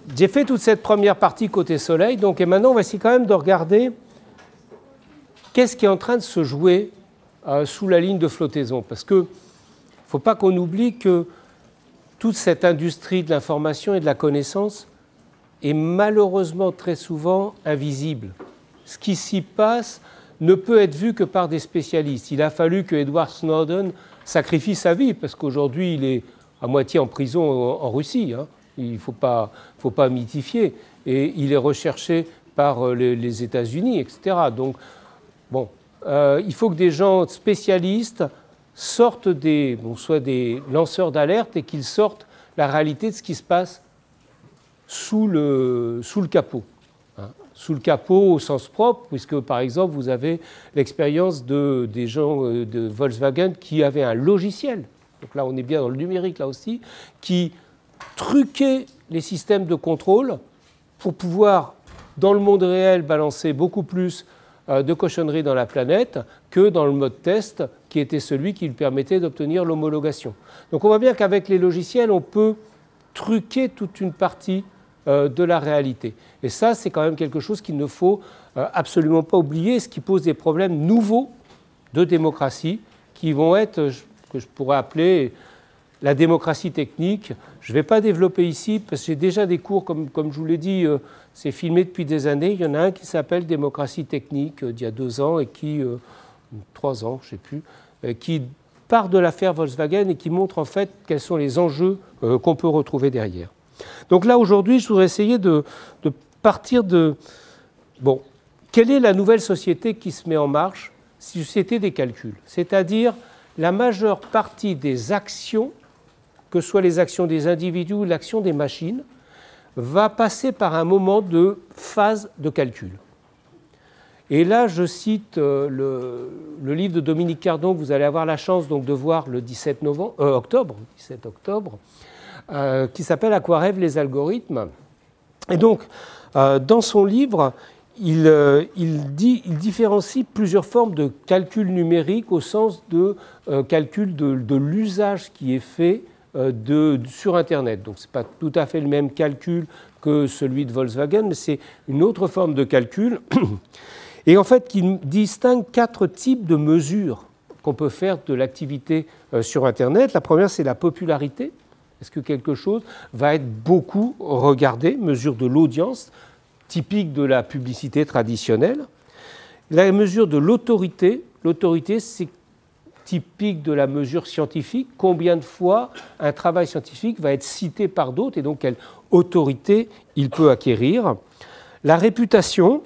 j'ai fait toute cette première partie côté soleil, donc, et maintenant on va essayer quand même de regarder qu'est-ce qui est en train de se jouer sous la ligne de flottaison. Parce qu'il ne faut pas qu'on oublie que toute cette industrie de l'information et de la connaissance est malheureusement très souvent invisible. Ce qui s'y passe ne peut être vu que par des spécialistes. Il a fallu que Edward Snowden sacrifie sa vie, parce qu'aujourd'hui il est à moitié en prison en Russie, hein. Il ne faut pas mythifier. Et il est recherché par les États-Unis, etc. Donc, bon, il faut que des gens spécialistes sortent soit des lanceurs d'alerte et qu'ils sortent la réalité de ce qui se passe sous le capot. Hein. Sous le capot au sens propre, puisque par exemple, vous avez l'expérience des gens de Volkswagen qui avaient un logiciel, donc là on est bien dans le numérique là aussi, qui truquait les systèmes de contrôle pour pouvoir, dans le monde réel, balancer beaucoup plus de cochonneries dans la planète que dans le mode test, qui était celui qui lui permettait d'obtenir l'homologation. Donc on voit bien qu'avec les logiciels, on peut truquer toute une partie de la réalité. Et ça, c'est quand même quelque chose qu'il ne faut absolument pas oublier, ce qui pose des problèmes nouveaux de démocratie, qui vont être, que je pourrais appeler la démocratie technique. Je ne vais pas développer ici, parce que j'ai déjà des cours, comme je vous l'ai dit, c'est filmé depuis des années. Il y en a un qui s'appelle Démocratie technique, d'il y a 2 ans, et 3 ans, je ne sais plus, qui part de l'affaire Volkswagen et qui montre en fait quels sont les enjeux qu'on peut retrouver derrière. Donc là, aujourd'hui, je voudrais essayer de partir de... Bon, quelle est la nouvelle société qui se met en marche? Société des calculs, c'est-à-dire la majeure partie des actions, que ce soit les actions des individus ou l'action des machines, va passer par un moment de phase de calcul. Et là, je cite le livre de Dominique Cardon, que vous allez avoir la chance donc, de voir le 17 octobre, qui s'appelle « À quoi rêvent les algorithmes ». Et donc, dans son livre, il différencie plusieurs formes de calcul numérique au sens de calcul de l'usage qui est fait sur Internet. Donc, ce n'est pas tout à fait le même calcul que celui de Volkswagen, mais c'est une autre forme de calcul. Et en fait, qui distingue 4 types de mesures qu'on peut faire de l'activité sur Internet. La première, c'est la popularité. Est-ce que quelque chose va être beaucoup regardé? Mesure de l'audience, typique de la publicité traditionnelle. La mesure de l'autorité. L'autorité, c'est typique de la mesure scientifique. Combien de fois un travail scientifique va être cité par d'autres et donc quelle autorité il peut acquérir. La réputation,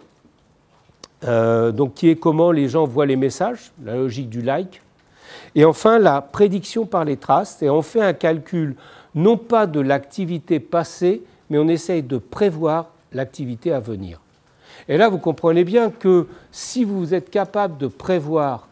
donc qui est comment les gens voient les messages, la logique du like. Et enfin, la prédiction par les traces. Et on fait un calcul non pas de l'activité passée, mais on essaye de prévoir l'activité à venir. Et là, vous comprenez bien que si vous êtes capable de prévoir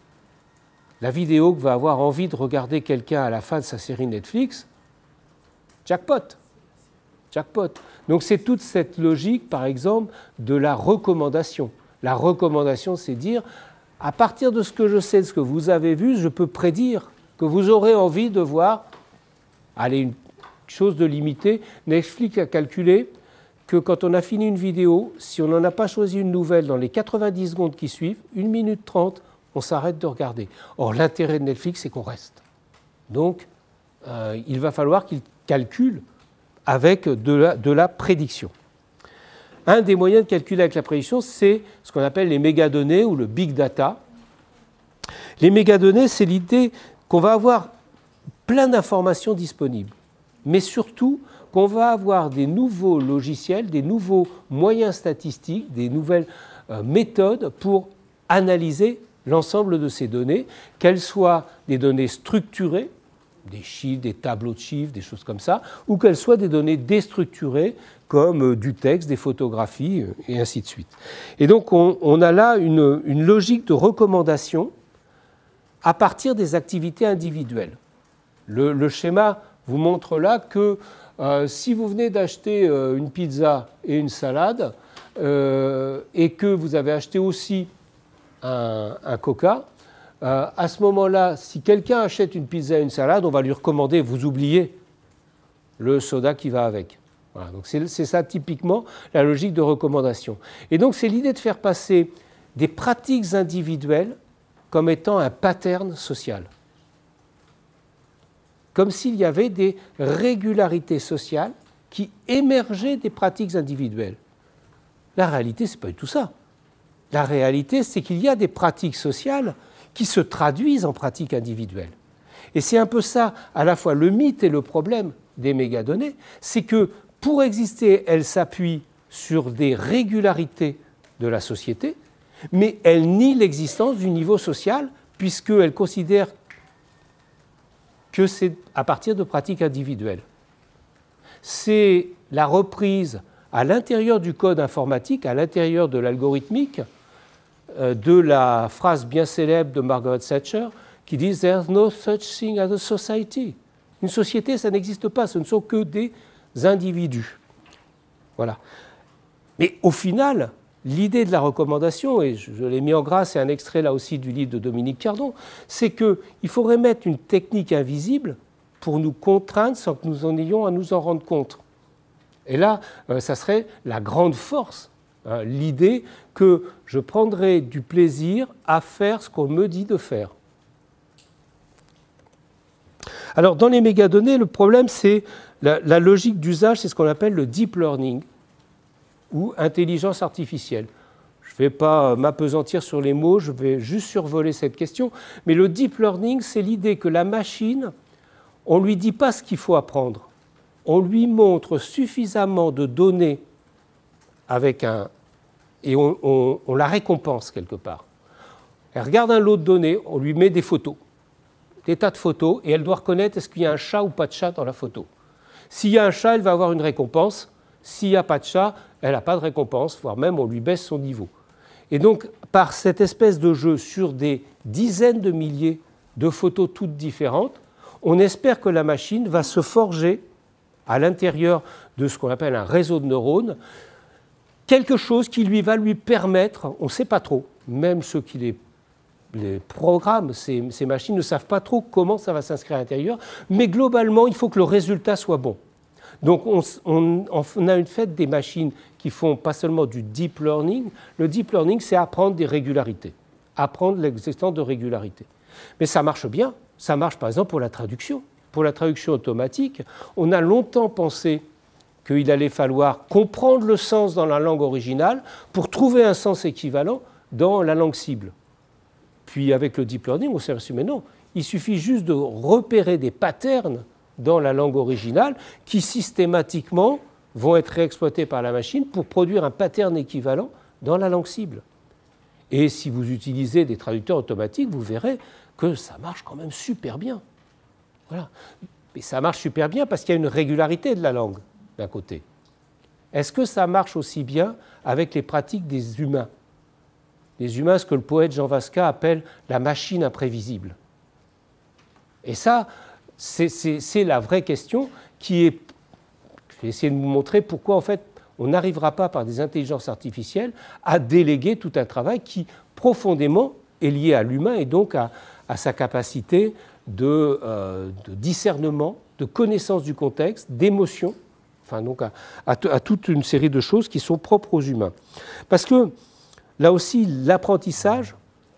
la vidéo que va avoir envie de regarder quelqu'un à la fin de sa série Netflix, jackpot. Jackpot. Donc c'est toute cette logique, par exemple, de la recommandation. La recommandation, c'est dire, à partir de ce que je sais, de ce que vous avez vu, je peux prédire que vous aurez envie de voir, allez, une chose de limité. Netflix a calculé que quand on a fini une vidéo, si on n'en a pas choisi une nouvelle dans les 90 secondes qui suivent, 1 minute 30, on s'arrête de regarder. Or, l'intérêt de Netflix, c'est qu'on reste. Donc, il va falloir qu'il calcule avec de la prédiction. Un des moyens de calculer avec la prédiction, c'est ce qu'on appelle les mégadonnées ou le big data. Les mégadonnées, c'est l'idée qu'on va avoir plein d'informations disponibles, mais surtout qu'on va avoir des nouveaux logiciels, des nouveaux moyens statistiques, des nouvelles méthodes pour analyser l'ensemble de ces données, qu'elles soient des données structurées, des chiffres, des tableaux de chiffres, des choses comme ça, ou qu'elles soient des données déstructurées, comme du texte, des photographies, et ainsi de suite. Et donc on a là une logique de recommandation à partir des activités individuelles. Le schéma vous montre là que si vous venez d'acheter une pizza et une salade, et que vous avez acheté aussi un coca, à ce moment-là, si quelqu'un achète une pizza et une salade, on va lui recommander, vous oubliez le soda qui va avec. Voilà, donc c'est ça typiquement la logique de recommandation. Et donc c'est l'idée de faire passer des pratiques individuelles comme étant un pattern social. Comme s'il y avait des régularités sociales qui émergeaient des pratiques individuelles. La réalité, ce n'est pas du tout ça. La réalité, c'est qu'il y a des pratiques sociales qui se traduisent en pratiques individuelles. Et c'est un peu ça, à la fois le mythe et le problème des mégadonnées, c'est que pour exister, elles s'appuient sur des régularités de la société, mais elles nient l'existence du niveau social, puisqu'elles considèrent que c'est à partir de pratiques individuelles. C'est la reprise à l'intérieur du code informatique, à l'intérieur de l'algorithmique, de la phrase bien célèbre de Margaret Thatcher qui dit « There's no such thing as a society ». Une société, ça n'existe pas, ce ne sont que des individus. Voilà. Mais au final, l'idée de la recommandation, et je l'ai mis en gras, c'est un extrait là aussi du livre de Dominique Cardon, c'est qu'il faudrait mettre une technique invisible pour nous contraindre sans que nous en ayons à nous en rendre compte. Et là, ça serait la grande force, hein, l'idée que je prendrai du plaisir à faire ce qu'on me dit de faire. Alors, dans les mégadonnées, le problème, c'est la logique d'usage, c'est ce qu'on appelle le deep learning ou intelligence artificielle. Je ne vais pas m'appesantir sur les mots, je vais juste survoler cette question. Mais le deep learning, c'est l'idée que la machine, on ne lui dit pas ce qu'il faut apprendre. On lui montre suffisamment de données et on la récompense quelque part. Elle regarde un lot de données, on lui met des photos, des tas de photos, et elle doit reconnaître est-ce qu'il y a un chat ou pas de chat dans la photo. S'il y a un chat, elle va avoir une récompense. S'il n'y a pas de chat, elle n'a pas de récompense, voire même on lui baisse son niveau. Et donc, par cette espèce de jeu sur des dizaines de milliers de photos toutes différentes, on espère que la machine va se forger à l'intérieur de ce qu'on appelle un réseau de neurones, quelque chose qui va lui permettre, on ne sait pas trop, même ceux qui les programmes, ces machines ne savent pas trop comment ça va s'inscrire à l'intérieur, mais globalement, il faut que le résultat soit bon. Donc on a une fête des machines qui font pas seulement du deep learning. Le deep learning, c'est apprendre des régularités, apprendre l'existence de régularités. Mais ça marche bien. Ça marche par exemple pour la traduction. Pour la traduction automatique, on a longtemps pensé qu'il allait falloir comprendre le sens dans la langue originale pour trouver un sens équivalent dans la langue cible. Puis avec le deep learning, on s'est aperçu, mais non, il suffit juste de repérer des patterns dans la langue originale qui systématiquement vont être réexploités par la machine pour produire un pattern équivalent dans la langue cible. Et si vous utilisez des traducteurs automatiques, vous verrez que ça marche quand même super bien. Voilà. Et ça marche super bien parce qu'il y a une régularité de la langue d'un côté. Est-ce que ça marche aussi bien avec les pratiques des humains ? Les humains, ce que le poète Jean Vasca appelle la machine imprévisible. Et ça, c'est la vraie question qui est... Je vais essayer de vous montrer pourquoi, en fait, on n'arrivera pas par des intelligences artificielles à déléguer tout un travail qui, profondément, est lié à l'humain et donc à sa capacité de discernement, de connaissance du contexte, d'émotion, enfin donc à toute une série de choses qui sont propres aux humains. Parce que, là aussi, l'apprentissage,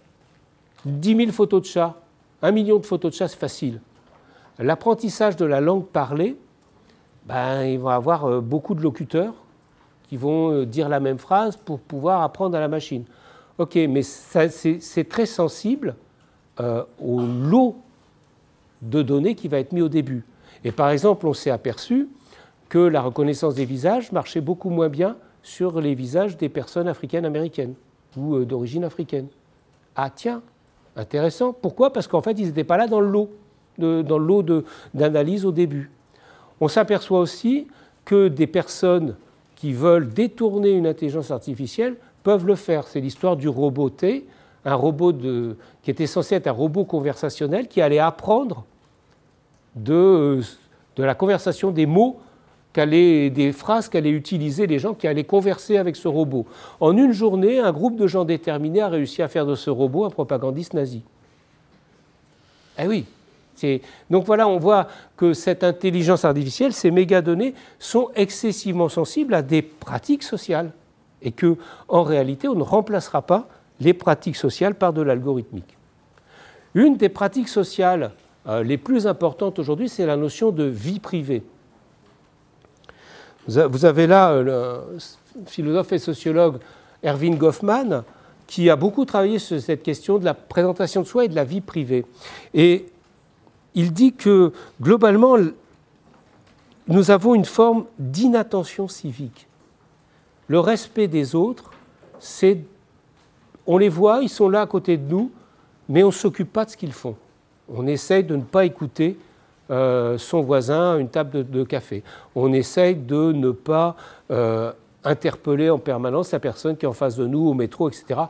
10 000 photos de chats, 1 million de photos de chats, c'est facile. L'apprentissage de la langue parlée, il va y avoir beaucoup de locuteurs qui vont dire la même phrase pour pouvoir apprendre à la machine. Ok, mais c'est très sensible au lot de données qui va être mis au début. Et par exemple, on s'est aperçu que la reconnaissance des visages marchait beaucoup moins bien sur les visages des personnes africaines-américaines ou d'origine africaine. Ah tiens, intéressant. Pourquoi ? Parce qu'en fait, ils n'étaient pas là dans le lot d'analyse au début. On s'aperçoit aussi que des personnes qui veulent détourner une intelligence artificielle peuvent le faire. C'est l'histoire du robot T, un robot qui était censé être un robot conversationnel qui allait apprendre de la conversation des mots, des phrases qu'allaient utiliser les gens qui allaient converser avec ce robot. En une journée, un groupe de gens déterminés a réussi à faire de ce robot un propagandiste nazi. Eh oui, Donc voilà, on voit que cette intelligence artificielle, ces mégadonnées, sont excessivement sensibles à des pratiques sociales et qu'en réalité, on ne remplacera pas les pratiques sociales par de l'algorithmique. Une des pratiques sociales les plus importantes aujourd'hui, c'est la notion de vie privée. Vous avez là le philosophe et sociologue Erving Goffman qui a beaucoup travaillé sur cette question de la présentation de soi et de la vie privée. Et il dit que globalement, nous avons une forme d'inattention civique. Le respect des autres, c'est on les voit, ils sont là à côté de nous, mais on ne s'occupe pas de ce qu'ils font. On essaye de ne pas écouter son voisin à une table de café. On essaye de ne pas interpeller en permanence la personne qui est en face de nous au métro, etc.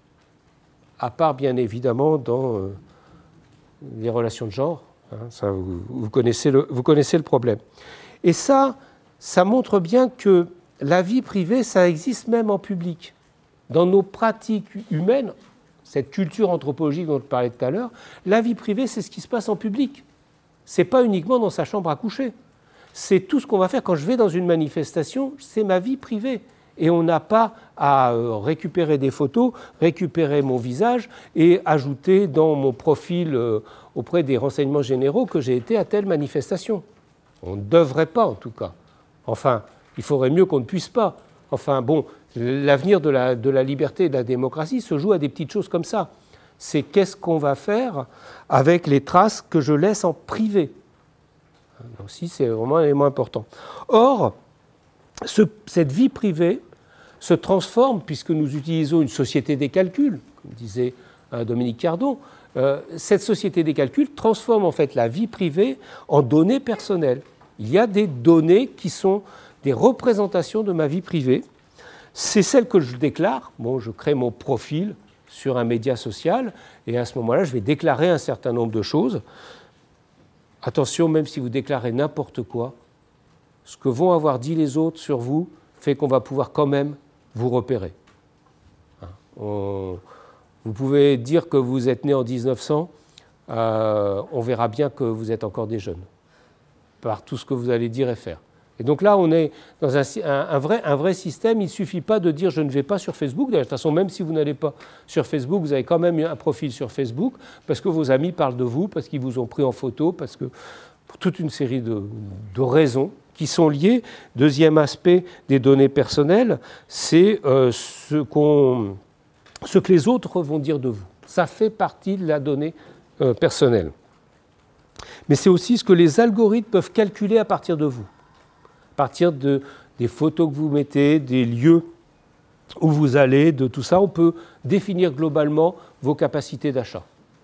À part, bien évidemment, dans les relations de genre. Hein, ça, vous connaissez le problème. Et ça montre bien que la vie privée, ça existe même en public. Dans nos pratiques humaines, cette culture anthropologique dont je parlais tout à l'heure, la vie privée, c'est ce qui se passe en public. Ce n'est pas uniquement dans sa chambre à coucher. C'est tout ce qu'on va faire. Quand je vais dans une manifestation, c'est ma vie privée. Et on n'a pas à récupérer des photos, récupérer mon visage et ajouter dans mon profil auprès des renseignements généraux que j'ai été à telle manifestation. On ne devrait pas, en tout cas. Enfin, il faudrait mieux qu'on ne puisse pas. Enfin, bon, l'avenir de la liberté et de la démocratie se joue à des petites choses comme ça. C'est qu'est-ce qu'on va faire avec les traces que je laisse en privé. Donc, si, c'est vraiment un élément important. Or, cette vie privée se transforme, puisque nous utilisons une société des calculs, comme disait Dominique Cardon, cette société des calculs transforme en fait la vie privée en données personnelles. Il y a des données qui sont des représentations de ma vie privée. C'est celles que je déclare. Bon, je crée mon profil sur un média social et à ce moment-là, je vais déclarer un certain nombre de choses. Attention, même si vous déclarez n'importe quoi, ce que vont avoir dit les autres sur vous fait qu'on va pouvoir quand même vous repérer. Vous pouvez dire que vous êtes né en 1900, on verra bien que vous êtes encore des jeunes, par tout ce que vous allez dire et faire. Et donc là, on est dans un vrai système. Il ne suffit pas de dire « je ne vais pas sur Facebook ». De toute façon, même si vous n'allez pas sur Facebook, vous avez quand même un profil sur Facebook parce que vos amis parlent de vous, parce qu'ils vous ont pris en photo, parce que pour toute une série de raisons qui sont liées. Deuxième aspect des données personnelles, c'est ce que les autres vont dire de vous. Ça fait partie de la donnée personnelle. Mais c'est aussi ce que les algorithmes peuvent calculer à partir de vous. À partir des photos que vous mettez, des lieux où vous allez, de tout ça, on peut définir globalement vos capacités d'achat.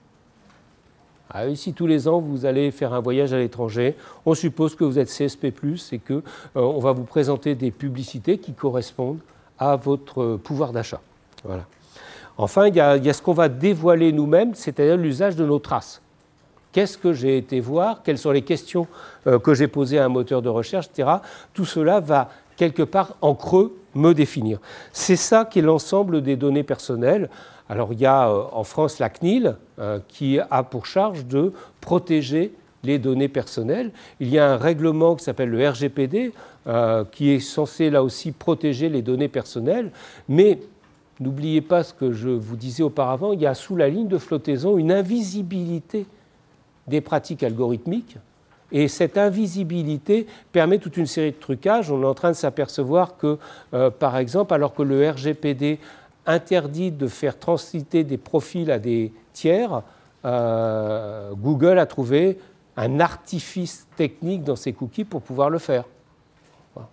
Si tous les ans vous allez faire un voyage à l'étranger, on suppose que vous êtes CSP+, et qu'on va vous présenter des publicités qui correspondent à votre pouvoir d'achat. Voilà. Enfin, il y a ce qu'on va dévoiler nous-mêmes, c'est-à-dire l'usage de nos traces. Qu'est-ce que j'ai été voir? Quelles sont les questions que j'ai posées à un moteur de recherche, etc. Tout cela va, quelque part, en creux, me définir. C'est ça qui est l'ensemble des données personnelles. Alors, il y a en France la CNIL qui a pour charge de protéger les données personnelles. Il y a un règlement qui s'appelle le RGPD qui est censé, là aussi, protéger les données personnelles. Mais n'oubliez pas ce que je vous disais auparavant, il y a sous la ligne de flottaison une invisibilité des pratiques algorithmiques, et cette invisibilité permet toute une série de trucages. On est en train de s'apercevoir que, par exemple, alors que le RGPD interdit de faire transiter des profils à des tiers, Google a trouvé un artifice technique dans ses cookies pour pouvoir le faire. Voilà.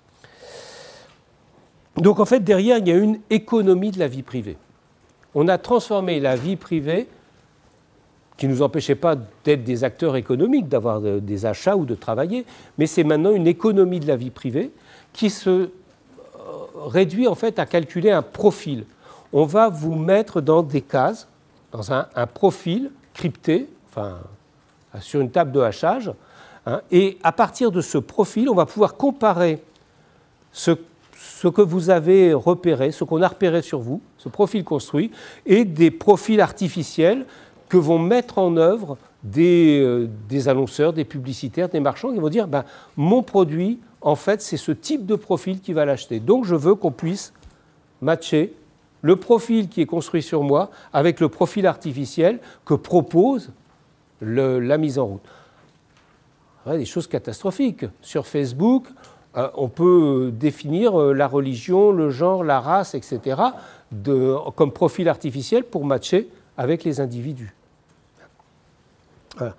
Donc en fait, derrière, il y a une économie de la vie privée. On a transformé la vie privée qui ne nous empêchait pas d'être des acteurs économiques, d'avoir des achats ou de travailler, mais c'est maintenant une économie de la vie privée qui se réduit en fait à calculer un profil. On va vous mettre dans des cases, dans un profil crypté, enfin, sur une table de hachage, et à partir de ce profil, on va pouvoir comparer ce que vous avez repéré, ce qu'on a repéré sur vous, ce profil construit, et des profils artificiels que vont mettre en œuvre des annonceurs, des publicitaires, des marchands qui vont dire ben, mon produit, en fait, c'est ce type de profil qui va l'acheter. Donc, je veux qu'on puisse matcher le profil qui est construit sur moi avec le profil artificiel que propose la mise en route. Des choses catastrophiques. Sur Facebook, on peut définir la religion, le genre, la race, etc. Comme profil artificiel pour matcher avec les individus. Voilà.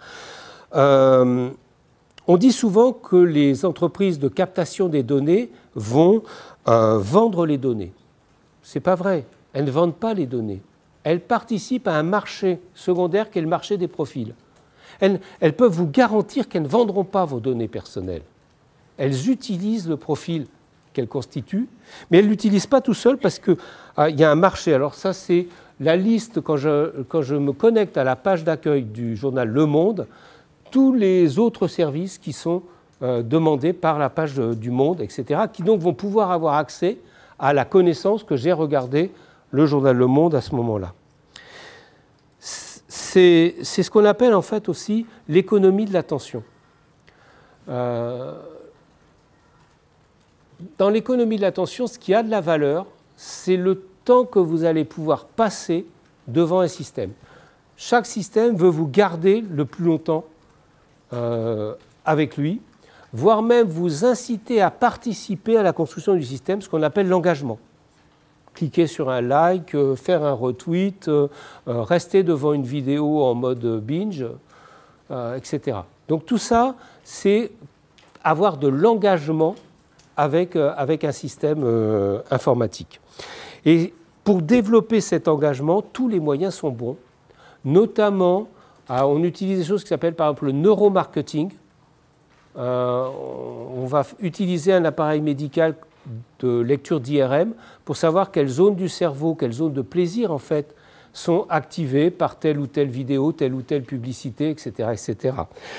On dit souvent que les entreprises de captation des données vont vendre les données. Ce n'est pas vrai. Elles ne vendent pas les données. Elles participent à un marché secondaire qui est le marché des profils. Elles peuvent vous garantir qu'elles ne vendront pas vos données personnelles. Elles utilisent le profil qu'elles constituent, mais elles ne l'utilisent pas tout seul parce qu'il y a un marché. Alors ça, c'est la liste, quand je me connecte à la page d'accueil du journal Le Monde, tous les autres services qui sont demandés par la page du Monde, etc., qui donc vont pouvoir avoir accès à la connaissance que j'ai regardé le journal Le Monde à ce moment-là. C'est ce qu'on appelle en fait aussi l'économie de l'attention. Dans l'économie de l'attention, ce qui a de la valeur, c'est le temps que vous allez pouvoir passer devant un système. Chaque système veut vous garder le plus longtemps avec lui, voire même vous inciter à participer à la construction du système, ce qu'on appelle l'engagement. Cliquer sur un like, faire un retweet, rester devant une vidéo en mode binge, etc. Donc tout ça, c'est avoir de l'engagement avec un système informatique. Et pour développer cet engagement, tous les moyens sont bons. Notamment, on utilise des choses qui s'appellent par exemple le neuromarketing. On va utiliser un appareil médical de lecture d'IRM pour savoir quelles zones du cerveau, quelles zones de plaisir en fait sont activées par telle ou telle vidéo, telle ou telle publicité, etc. etc.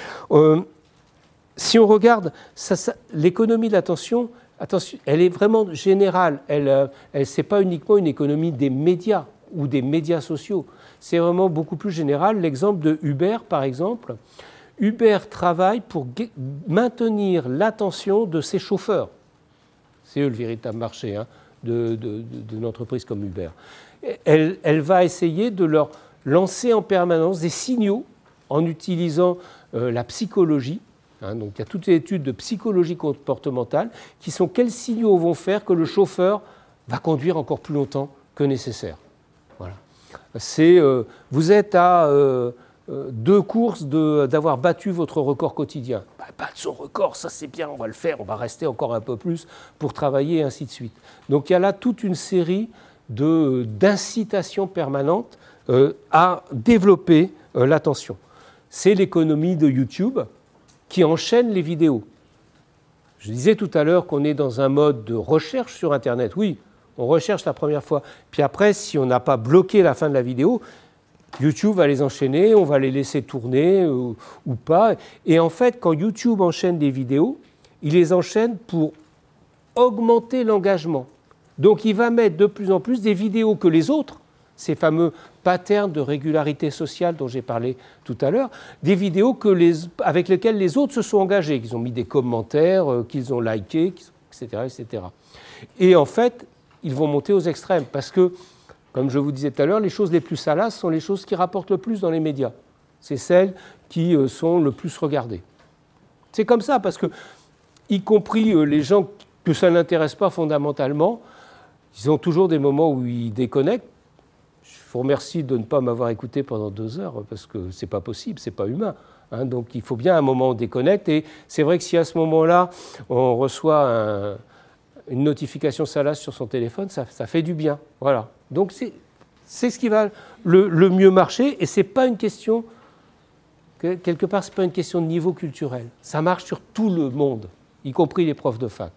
Si on regarde l'économie de l'attention, elle est vraiment générale. C'est pas uniquement une économie des médias ou des médias sociaux. C'est vraiment beaucoup plus général. L'exemple de Uber, par exemple. Uber travaille pour maintenir l'attention de ses chauffeurs. C'est eux le véritable marché d'une entreprise comme Uber. Elle va essayer de leur lancer en permanence des signaux en utilisant la psychologie. Donc il y a toutes les études de psychologie comportementale qui sont quels signaux vont faire que le chauffeur va conduire encore plus longtemps que nécessaire. Voilà. Vous êtes à 2 courses d'avoir battu votre record quotidien. Battre son record, ça c'est bien, on va le faire, on va rester encore un peu plus pour travailler et ainsi de suite. Donc il y a là toute une série d'incitations permanentes à développer l'attention. C'est l'économie de YouTube qui enchaîne les vidéos. Je disais tout à l'heure qu'on est dans un mode de recherche sur Internet. Oui, on recherche la première fois. Puis après, si on n'a pas bloqué la fin de la vidéo, YouTube va les enchaîner, on va les laisser tourner ou pas. Et en fait, quand YouTube enchaîne des vidéos, il les enchaîne pour augmenter l'engagement. Donc il va mettre de plus en plus des vidéos que les autres, ces fameux patterns de régularité sociale dont j'ai parlé tout à l'heure, des vidéos avec lesquelles les autres se sont engagés, qu'ils ont mis des commentaires, qu'ils ont likés, etc., etc. Et en fait, ils vont monter aux extrêmes parce que, comme je vous disais tout à l'heure, les choses les plus salaces sont les choses qui rapportent le plus dans les médias. C'est celles qui sont le plus regardées. C'est comme ça parce que, y compris les gens que ça n'intéresse pas fondamentalement, ils ont toujours des moments où ils déconnectent. Je vous remercie de ne pas m'avoir écouté pendant 2 heures parce que ce n'est pas possible, ce n'est pas humain. Donc il faut bien un moment où on déconnecte. Et c'est vrai que si à ce moment-là, on reçoit une notification salace sur son téléphone, ça fait du bien. Voilà. Donc c'est ce qui va le mieux marcher. Et ce n'est pas une question, quelque part, ce n'est pas une question de niveau culturel. Ça marche sur tout le monde, y compris les profs de fac.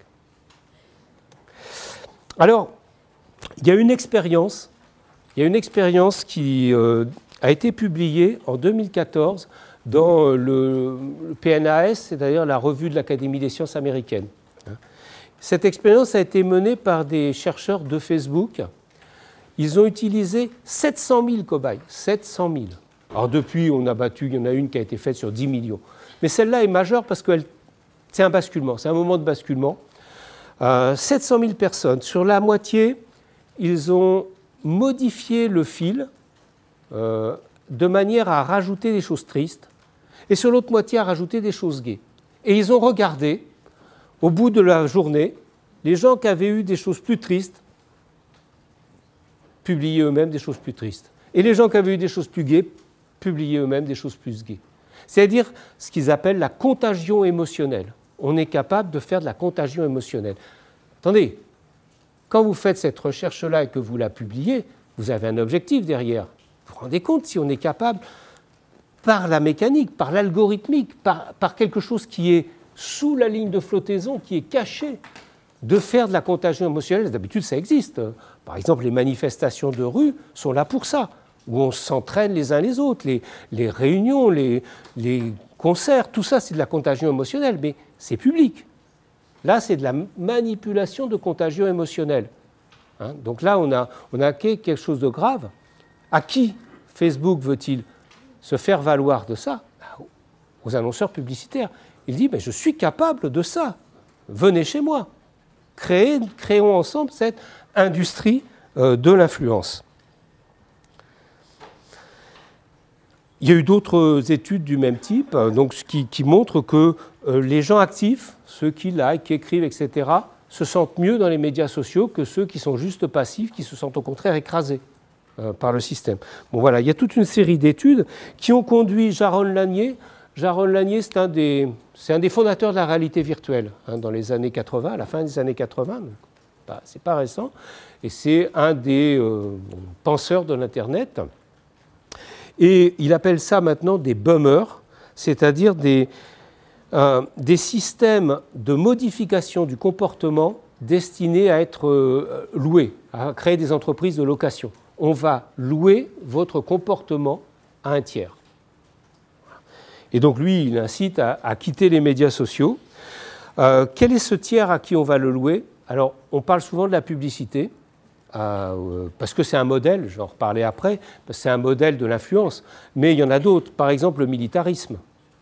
Alors, il y a une expérience qui a été publiée en 2014 dans le PNAS, c'est-à-dire la revue de l'Académie des sciences américaine. Cette expérience a été menée par des chercheurs de Facebook. Ils ont utilisé 700 000 cobayes, 700 000. Alors depuis, on a battu, il y en a une qui a été faite sur 10 millions. Mais celle-là est majeure parce que c'est un basculement, c'est un moment de basculement. 700 000 personnes, sur la moitié, ils ont modifié le fil de manière à rajouter des choses tristes, et sur l'autre moitié à rajouter des choses gaies. Et ils ont regardé, au bout de la journée, les gens qui avaient eu des choses plus tristes publiaient eux-mêmes des choses plus tristes. Et les gens qui avaient eu des choses plus gaies publiaient eux-mêmes des choses plus gaies. C'est-à-dire ce qu'ils appellent la contagion émotionnelle. On est capable de faire de la contagion émotionnelle. Attendez, quand vous faites cette recherche-là et que vous la publiez, vous avez un objectif derrière. Vous vous rendez compte si on est capable, par la mécanique, par l'algorithmique, par quelque chose qui est sous la ligne de flottaison, qui est caché, de faire de la contagion émotionnelle. D'habitude, ça existe. Par exemple, les manifestations de rue sont là pour ça, où on s'entraîne les uns les autres, les réunions, les concerts, tout ça, c'est de la contagion émotionnelle, mais c'est public. Là, c'est de la manipulation de contagion émotionnelle. Donc là, on a quelque chose de grave. À qui Facebook veut-il se faire valoir de ça? Aux annonceurs publicitaires. Il dit, je suis capable de ça. Venez chez moi. Créons ensemble cette industrie de l'influence. Il y a eu d'autres études du même type, donc, qui montrent que les gens actifs, ceux qui likent, qui écrivent, etc., se sentent mieux dans les médias sociaux que ceux qui sont juste passifs, qui se sentent au contraire écrasés par le système. Bon, voilà, il y a toute une série d'études qui ont conduit Jaron Lanier. Jaron Lanier, c'est un des fondateurs de la réalité virtuelle dans les années 80, à la fin des années 80. C'est pas récent. Et c'est un des penseurs de l'Internet. Et il appelle ça maintenant des bummers, c'est-à-dire des systèmes de modification du comportement destinés à être loués, à créer des entreprises de location. On va louer votre comportement à un tiers. Et donc lui, il incite à quitter les médias sociaux. Quel est ce tiers à qui on va le louer? Alors, on parle souvent de la publicité, parce que c'est un modèle, je vais en reparler après, parce que c'est un modèle de l'influence, mais il y en a d'autres, par exemple le militarisme.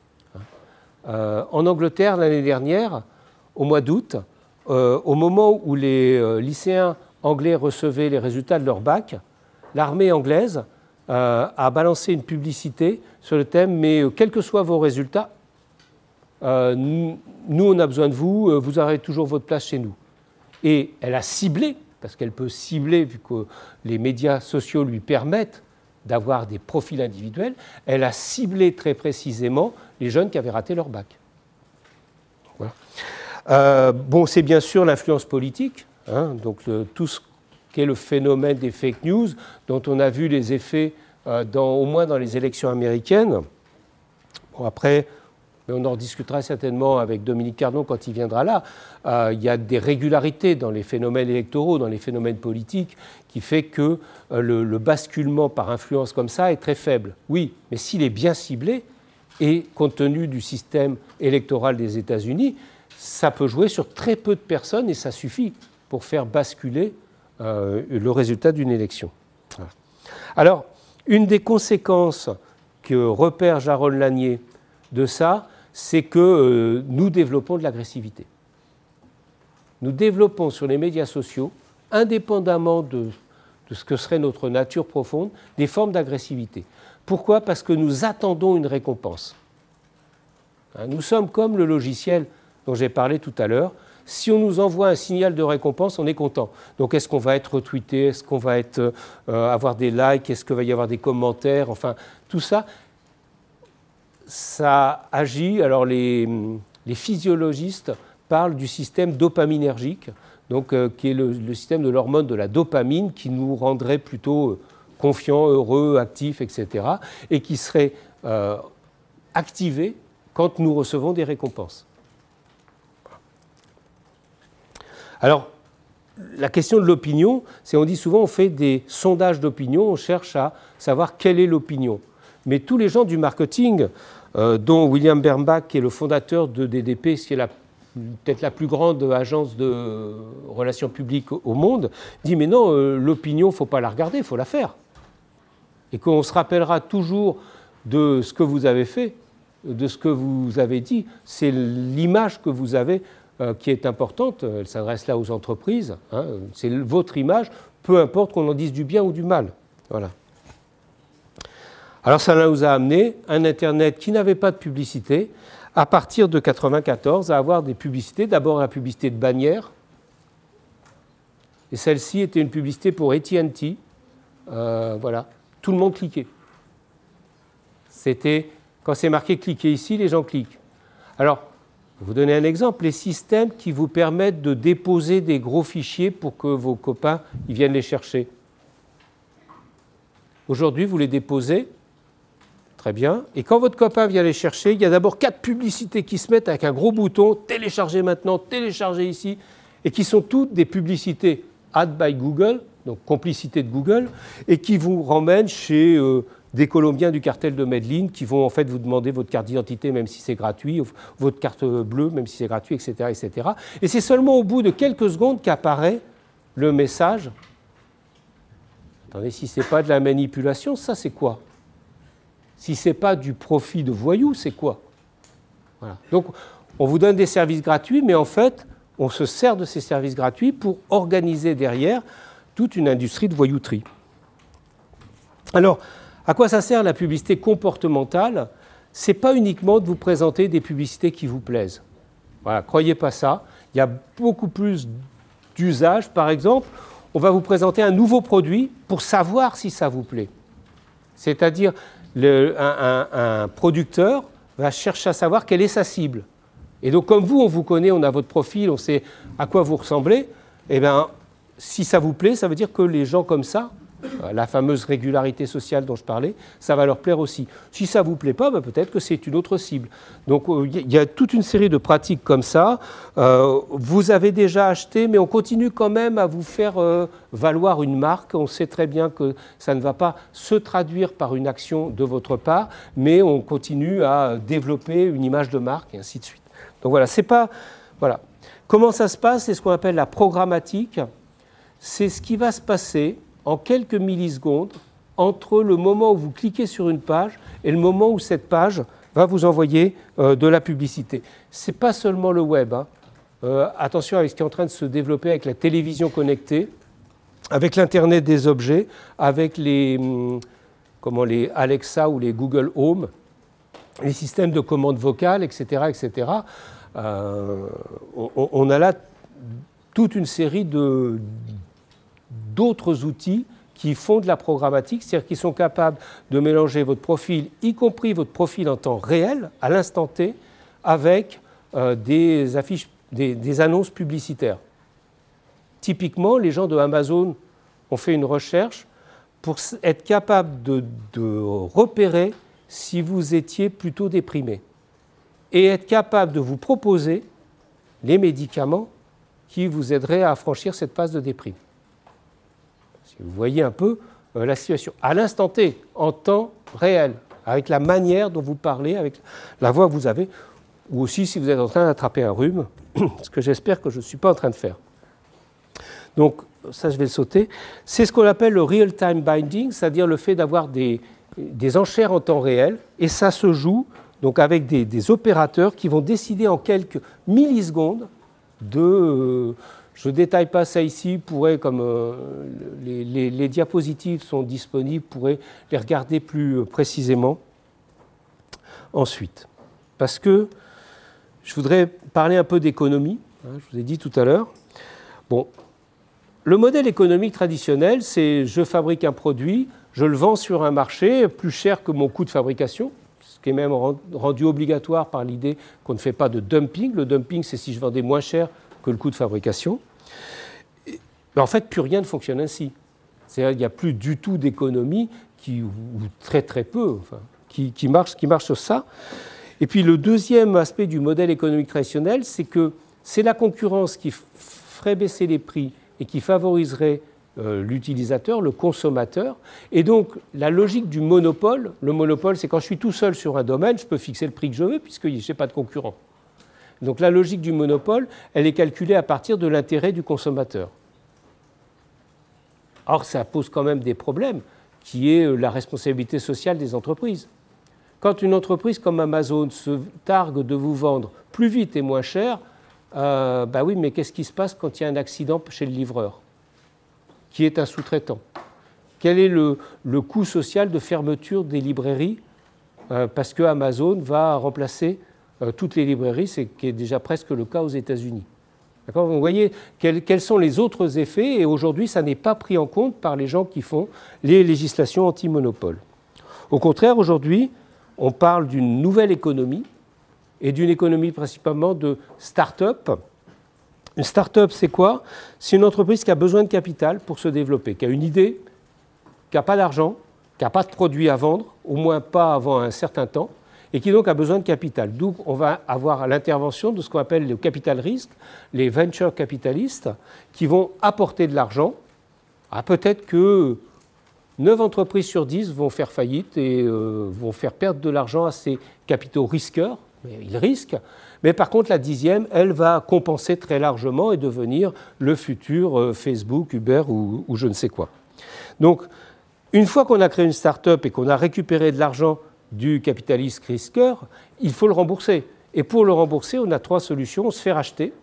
En Angleterre, l'année dernière, au mois d'août, au moment où les lycéens anglais recevaient les résultats de leur bac, l'armée anglaise a balancé une publicité sur le thème « Mais quels que soient vos résultats, nous, on a besoin de vous, vous aurez toujours votre place chez nous ». Et elle a ciblé, parce qu'elle peut cibler, vu que les médias sociaux lui permettent d'avoir des profils individuels, elle a ciblé très précisément les jeunes qui avaient raté leur bac. Voilà. C'est bien sûr l'influence politique, donc tout ce qu'est le phénomène des fake news, dont on a vu les effets au moins dans les élections américaines. Bon, après, on en discutera certainement avec Dominique Cardon quand il viendra là. Il y a des régularités dans les phénomènes électoraux, dans les phénomènes politiques, qui fait que le basculement par influence comme ça est très faible. Oui, mais s'il est bien ciblé, et compte tenu du système électoral des États-Unis, ça peut jouer sur très peu de personnes et ça suffit pour faire basculer le résultat d'une élection. Voilà. Alors, une des conséquences que repère Jaron Lanier de ça, c'est que nous développons de l'agressivité. Nous développons sur les médias sociaux, indépendamment de ce que serait notre nature profonde, des formes d'agressivité. Pourquoi? Parce que nous attendons une récompense. Nous sommes comme le logiciel dont j'ai parlé tout à l'heure. Si on nous envoie un signal de récompense, on est content. Donc est-ce qu'on va être retweeté? Est-ce qu'on va avoir des likes? Est-ce qu'il va y avoir des commentaires? Enfin, tout ça, ça agit. Alors les physiologistes parlent du système dopaminergique, donc, qui est le système de l'hormone de la dopamine qui nous rendrait plutôt confiants, heureux, actifs, etc. et qui serait activé quand nous recevons des récompenses. Alors, la question de l'opinion, c'est on dit souvent on fait des sondages d'opinion, on cherche à savoir quelle est l'opinion. Mais tous les gens du marketing, dont William Bernbach, qui est le fondateur de DDP, qui est peut-être la plus grande agence de relations publiques au monde, dit mais non, l'opinion, il ne faut pas la regarder, il faut la faire. Et qu'on se rappellera toujours de ce que vous avez fait, de ce que vous avez dit. C'est l'image que vous avez qui est importante. Elle s'adresse là aux entreprises. Hein. C'est votre image, peu importe qu'on en dise du bien ou du mal. Voilà. Alors ça nous a amené un Internet qui n'avait pas de publicité, à partir de 1994, à avoir des publicités. D'abord la publicité de bannière. Et celle-ci était une publicité pour AT&T. Voilà. Tout le monde cliquait. C'était, quand c'est marqué cliquez ici, les gens cliquent. Alors, je vais vous donner un exemple, les systèmes qui vous permettent de déposer des gros fichiers pour que vos copains ils viennent les chercher. Aujourd'hui, vous les déposez, très bien, et quand votre copain vient les chercher, il y a d'abord 4 publicités qui se mettent avec un gros bouton, télécharger maintenant, télécharger ici, et qui sont toutes des publicités Ad by Google, donc complicité de Google, et qui vous ramènent chez des Colombiens du cartel de Medellín qui vont en fait vous demander votre carte d'identité même si c'est gratuit, votre carte bleue même si c'est gratuit, etc., etc. Et c'est seulement au bout de quelques secondes qu'apparaît le message. Attendez, si ce n'est pas de la manipulation, ça c'est quoi? Si ce n'est pas du profit de voyous, c'est quoi? Voilà. Donc on vous donne des services gratuits, mais en fait on se sert de ces services gratuits pour organiser derrière toute une industrie de voyouterie. Alors, à quoi ça sert la publicité comportementale? Ce n'est pas uniquement de vous présenter des publicités qui vous plaisent. Voilà, croyez pas ça. Il y a beaucoup plus d'usages. Par exemple, on va vous présenter un nouveau produit pour savoir si ça vous plaît. C'est-à-dire, un producteur va chercher à savoir quelle est sa cible. Et donc, comme vous, on vous connaît, on a votre profil, on sait à quoi vous ressemblez, eh bien, si ça vous plaît, ça veut dire que les gens comme ça, la fameuse régularité sociale dont je parlais, ça va leur plaire aussi. Si ça ne vous plaît pas, ben peut-être que c'est une autre cible. Donc il y a toute une série de pratiques comme ça. Vous avez déjà acheté, mais on continue quand même à vous faire valoir une marque. On sait très bien que ça ne va pas se traduire par une action de votre part, mais on continue à développer une image de marque et ainsi de suite. Donc voilà, c'est pas... Voilà. Comment ça se passe? C'est ce qu'on appelle la programmatique. C'est ce qui va se passer en quelques millisecondes entre le moment où vous cliquez sur une page et le moment où cette page va vous envoyer de la publicité. Ce n'est pas seulement le web. Hein. Attention avec ce qui est en train de se développer avec la télévision connectée, avec l'Internet des objets, avec les Alexa ou les Google Home, les systèmes de commande vocale, etc. etc. On a là toute une série d'autres outils qui font de la programmatique, c'est-à-dire qu'ils sont capables de mélanger votre profil, y compris votre profil en temps réel, à l'instant T, avec des affiches, des annonces publicitaires. Typiquement, les gens de Amazon ont fait une recherche pour être capables de repérer si vous étiez plutôt déprimé et être capable de vous proposer les médicaments qui vous aideraient à franchir cette phase de déprime. Vous voyez un peu la situation. À l'instant T, en temps réel, avec la manière dont vous parlez, avec la voix que vous avez, ou aussi si vous êtes en train d'attraper un rhume, ce que j'espère que je ne suis pas en train de faire. Donc, ça, je vais le sauter. C'est ce qu'on appelle le real-time binding, c'est-à-dire le fait d'avoir des enchères en temps réel, et ça se joue donc avec des opérateurs qui vont décider en quelques millisecondes de... je ne détaille pas ça ici, comme les diapositives sont disponibles, vous pourrez les regarder plus précisément ensuite. Parce que je voudrais parler un peu d'économie, hein, je vous ai dit tout à l'heure. Bon, le modèle économique traditionnel, c'est je fabrique un produit, je le vends sur un marché plus cher que mon coût de fabrication, ce qui est même rendu obligatoire par l'idée qu'on ne fait pas de dumping. Le dumping, c'est si je vendais moins cher que le coût de fabrication. Mais en fait, plus rien ne fonctionne ainsi. C'est-à-dire qu'il n'y a plus du tout d'économie, ou très très peu, enfin, qui marche sur ça. Et puis le deuxième aspect du modèle économique traditionnel, c'est que c'est la concurrence qui ferait baisser les prix et qui favoriserait l'utilisateur, le consommateur. Et donc la logique du monopole, le monopole, c'est quand je suis tout seul sur un domaine, je peux fixer le prix que je veux puisque je n'ai pas de concurrent. Donc la logique du monopole, elle est calculée à partir de l'intérêt du consommateur. Or, ça pose quand même des problèmes, qui est la responsabilité sociale des entreprises. quand une entreprise comme Amazon se targue de vous vendre plus vite et moins cher, bah oui, mais qu'est-ce qui se passe quand il y a un accident chez le livreur, qui est un sous-traitant? Quel est le coût social de fermeture des librairies parce que Amazon va remplacer toutes les librairies, ce qui est déjà presque le cas aux États-Unis. D'accord ? Vous voyez quels sont les autres effets, et aujourd'hui, ça n'est pas pris en compte par les gens qui font les législations anti-monopole. Au contraire, aujourd'hui, on parle d'une nouvelle économie, et d'une économie principalement de start-up. Une start-up, c'est quoi? C'est une entreprise qui a besoin de capital pour se développer, qui a une idée, qui n'a pas d'argent, qui n'a pas de produit à vendre, au moins pas avant un certain temps, et qui donc a besoin de capital. D'où on va avoir l'intervention de ce qu'on appelle le capital risque, les venture capitalistes, qui vont apporter de l'argent. Peut-être que 9 entreprises sur 10 vont faire faillite et vont faire perdre de l'argent à ces capitaux risqueurs, mais ils risquent. Mais par contre, la 10e, elle va compenser très largement et devenir le futur Facebook, Uber ou je ne sais quoi. Donc, une fois qu'on a créé une start-up et qu'on a récupéré de l'argent du capitaliste risqueur, il faut le rembourser. Et pour le rembourser, on a 3 solutions. On se fait racheter,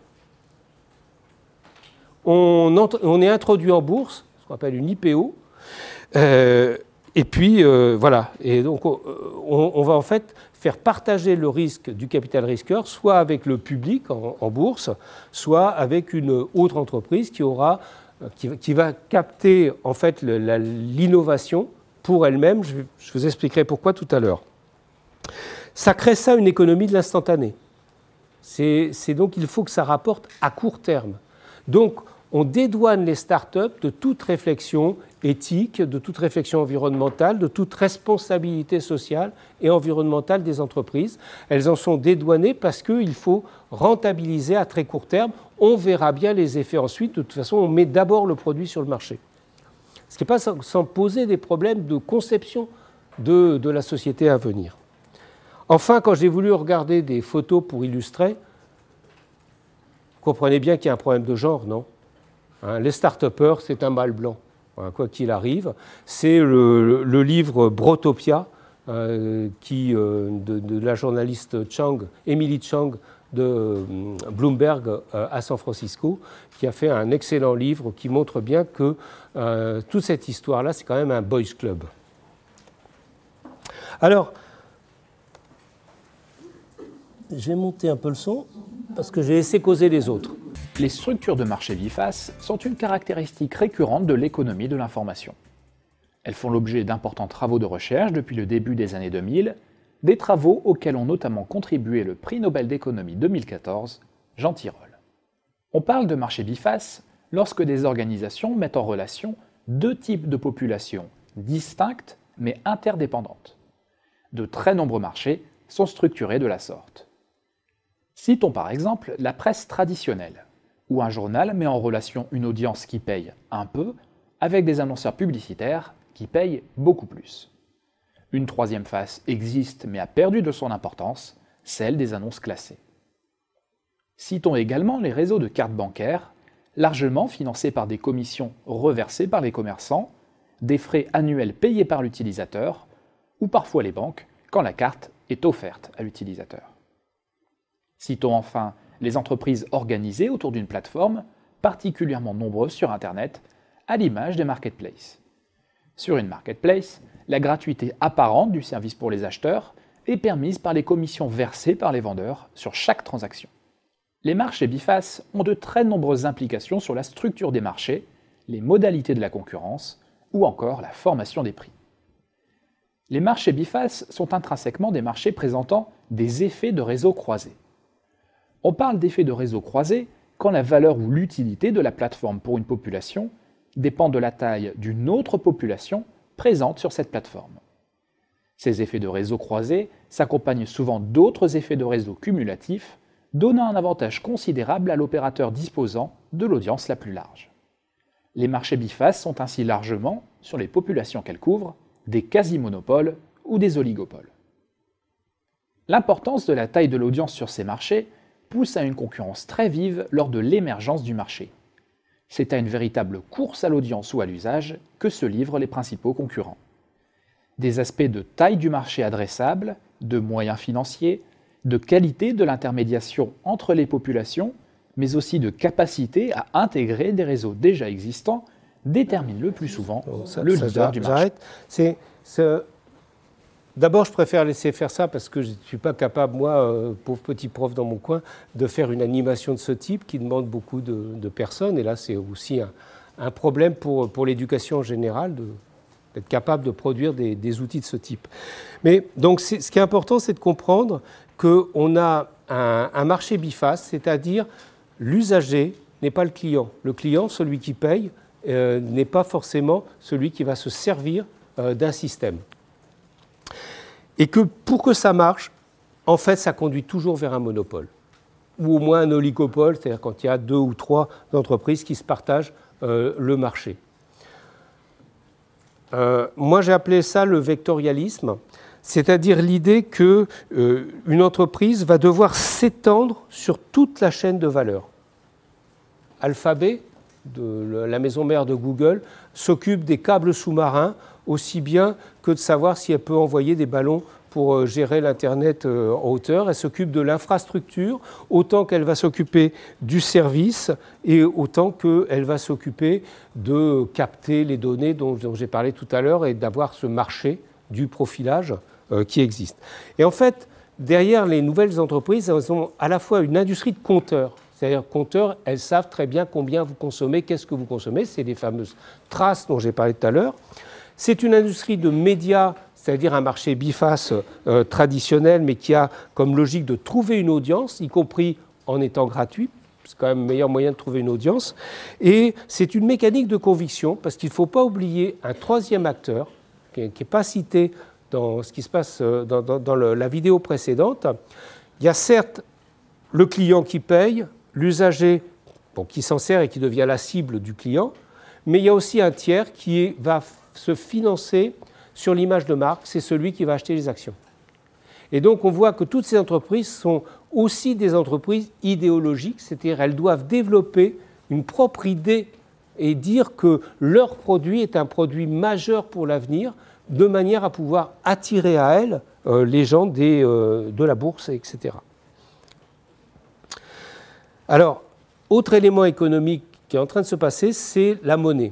on est introduit en bourse, ce qu'on appelle une IPO, et puis voilà. Et donc on va en fait faire partager le risque du capital risqueur, soit avec le public en bourse, soit avec une autre entreprise qui va capter en fait l'innovation pour elle-même. Je vous expliquerai pourquoi tout à l'heure. Ça crée ça une économie de l'instantané. C'est donc il faut que ça rapporte à court terme. Donc on dédouane les startups de toute réflexion éthique, de toute réflexion environnementale, de toute responsabilité sociale et environnementale des entreprises. Elles en sont dédouanées parce qu'il faut rentabiliser à très court terme. On verra bien les effets ensuite. De toute façon, on met d'abord le produit sur le marché. Ce qui n'est pas sans poser des problèmes de conception de la société à venir. Enfin, quand j'ai voulu regarder des photos pour illustrer, vous comprenez bien qu'il y a un problème de genre, non ? Les start-upers, c'est un mâle blanc, quoi qu'il arrive. C'est le livre Brotopia de la journaliste Emily Chang de Bloomberg à San Francisco, qui a fait un excellent livre qui montre bien que toute cette histoire-là, c'est quand même un boys club. Alors, je vais monter un peu le son, parce que j'ai laissé causer les autres. Les structures de marché bifaces sont une caractéristique récurrente de l'économie de l'information. Elles font l'objet d'importants travaux de recherche depuis le début des années 2000, des travaux auxquels ont notamment contribué le prix Nobel d'économie 2014, Jean Tirole. On parle de marché biface lorsque des organisations mettent en relation 2 types de populations distinctes mais interdépendantes. De très nombreux marchés sont structurés de la sorte. Citons par exemple la presse traditionnelle, où un journal met en relation une audience qui paye un peu avec des annonceurs publicitaires qui payent beaucoup plus. Une 3e face existe mais a perdu de son importance, celle des annonces classées. Citons également les réseaux de cartes bancaires, largement financés par des commissions reversées par les commerçants, des frais annuels payés par l'utilisateur, ou parfois les banques quand la carte est offerte à l'utilisateur. Citons enfin les entreprises organisées autour d'une plateforme, particulièrement nombreuses sur Internet, à l'image des marketplaces. Sur une marketplace, la gratuité apparente du service pour les acheteurs est permise par les commissions versées par les vendeurs sur chaque transaction. Les marchés bifaces ont de très nombreuses implications sur la structure des marchés, les modalités de la concurrence ou encore la formation des prix. Les marchés bifaces sont intrinsèquement des marchés présentant des effets de réseau croisés. On parle d'effets de réseau croisés quand la valeur ou l'utilité de la plateforme pour une population dépend de la taille d'une autre population présente sur cette plateforme. Ces effets de réseau croisés s'accompagnent souvent d'autres effets de réseau cumulatifs, donnant un avantage considérable à l'opérateur disposant de l'audience la plus large. Les marchés bifaces sont ainsi largement, sur les populations qu'elles couvrent, des quasi-monopoles ou des oligopoles. L'importance de la taille de l'audience sur ces marchés pousse à une concurrence très vive lors de l'émergence du marché. C'est à une véritable course à l'audience ou à l'usage que se livrent les principaux concurrents. des aspects de taille du marché adressable, de moyens financiers, de qualité de l'intermédiation entre les populations, mais aussi de capacité à intégrer des réseaux déjà existants, déterminent le plus souvent le leader du marché. D'abord, je préfère laisser faire ça parce que je ne suis pas capable, moi, pauvre petit prof dans mon coin, de faire une animation de ce type qui demande beaucoup de personnes. Et là, c'est aussi un problème pour l'éducation en général d'être capable de produire des outils de ce type. Mais donc, ce qui est important, c'est de comprendre qu'on a un marché biface, c'est-à-dire l'usager n'est pas le client. Le client, celui qui paye, n'est pas forcément celui qui va se servir d'un système. Et que pour que ça marche, en fait, ça conduit toujours vers un monopole, ou au moins un oligopole, c'est-à-dire quand il y a 2 ou 3 entreprises qui se partagent le marché. Moi, j'ai appelé ça le vectorialisme, c'est-à-dire l'idée qu'une entreprise va devoir s'étendre sur toute la chaîne de valeur. Alphabet, de la maison mère de Google, s'occupe des câbles sous-marins aussi bien que de savoir si elle peut envoyer des ballons pour gérer l'Internet en hauteur. Elle s'occupe de l'infrastructure autant qu'elle va s'occuper du service et autant qu'elle va s'occuper de capter les données dont j'ai parlé tout à l'heure et d'avoir ce marché du profilage qui existe. Et en fait, derrière les nouvelles entreprises, elles ont à la fois une industrie de compteurs. C'est-à-dire, compteurs, elles savent très bien combien vous consommez, qu'est-ce que vous consommez. C'est les fameuses traces dont j'ai parlé tout à l'heure. C'est une industrie de médias, c'est-à-dire un marché biface traditionnel, mais qui a comme logique de trouver une audience, y compris en étant gratuit. C'est quand même le meilleur moyen de trouver une audience. Et c'est une mécanique de conviction, parce qu'il ne faut pas oublier un troisième acteur, qui n'est pas cité dans ce qui se passe dans la vidéo précédente. Il y a certes le client qui paye, l'usager qui s'en sert et qui devient la cible du client, mais il y a aussi un tiers qui va se financer sur l'image de marque, c'est celui qui va acheter les actions. Et donc on voit que toutes ces entreprises sont aussi des entreprises idéologiques, c'est-à-dire elles doivent développer une propre idée et dire que leur produit est un produit majeur pour l'avenir, de manière à pouvoir attirer à elles les gens de la bourse, etc. Alors, autre élément économique qui est en train de se passer, c'est la monnaie.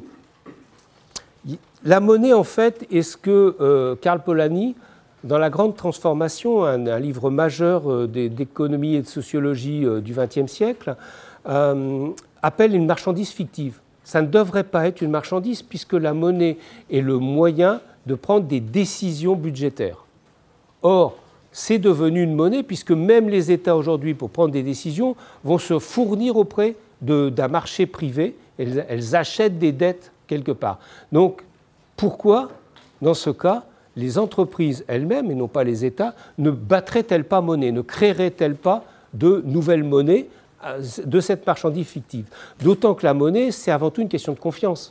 La monnaie, en fait, est ce que Karl Polanyi, dans La Grande Transformation, un livre majeur d'économie et de sociologie du XXe siècle, appelle une marchandise fictive. Ça ne devrait pas être une marchandise puisque la monnaie est le moyen de prendre des décisions budgétaires. Or, c'est devenu une monnaie puisque même les États aujourd'hui, pour prendre des décisions, vont se fournir auprès d'un marché privé. Elles achètent des dettes quelque part. Donc, pourquoi, dans ce cas, les entreprises elles-mêmes, et non pas les États, ne battraient-elles pas monnaie, ne créeraient-elles pas de nouvelles monnaies de cette marchandise fictive? D'autant que la monnaie, c'est avant tout une question de confiance.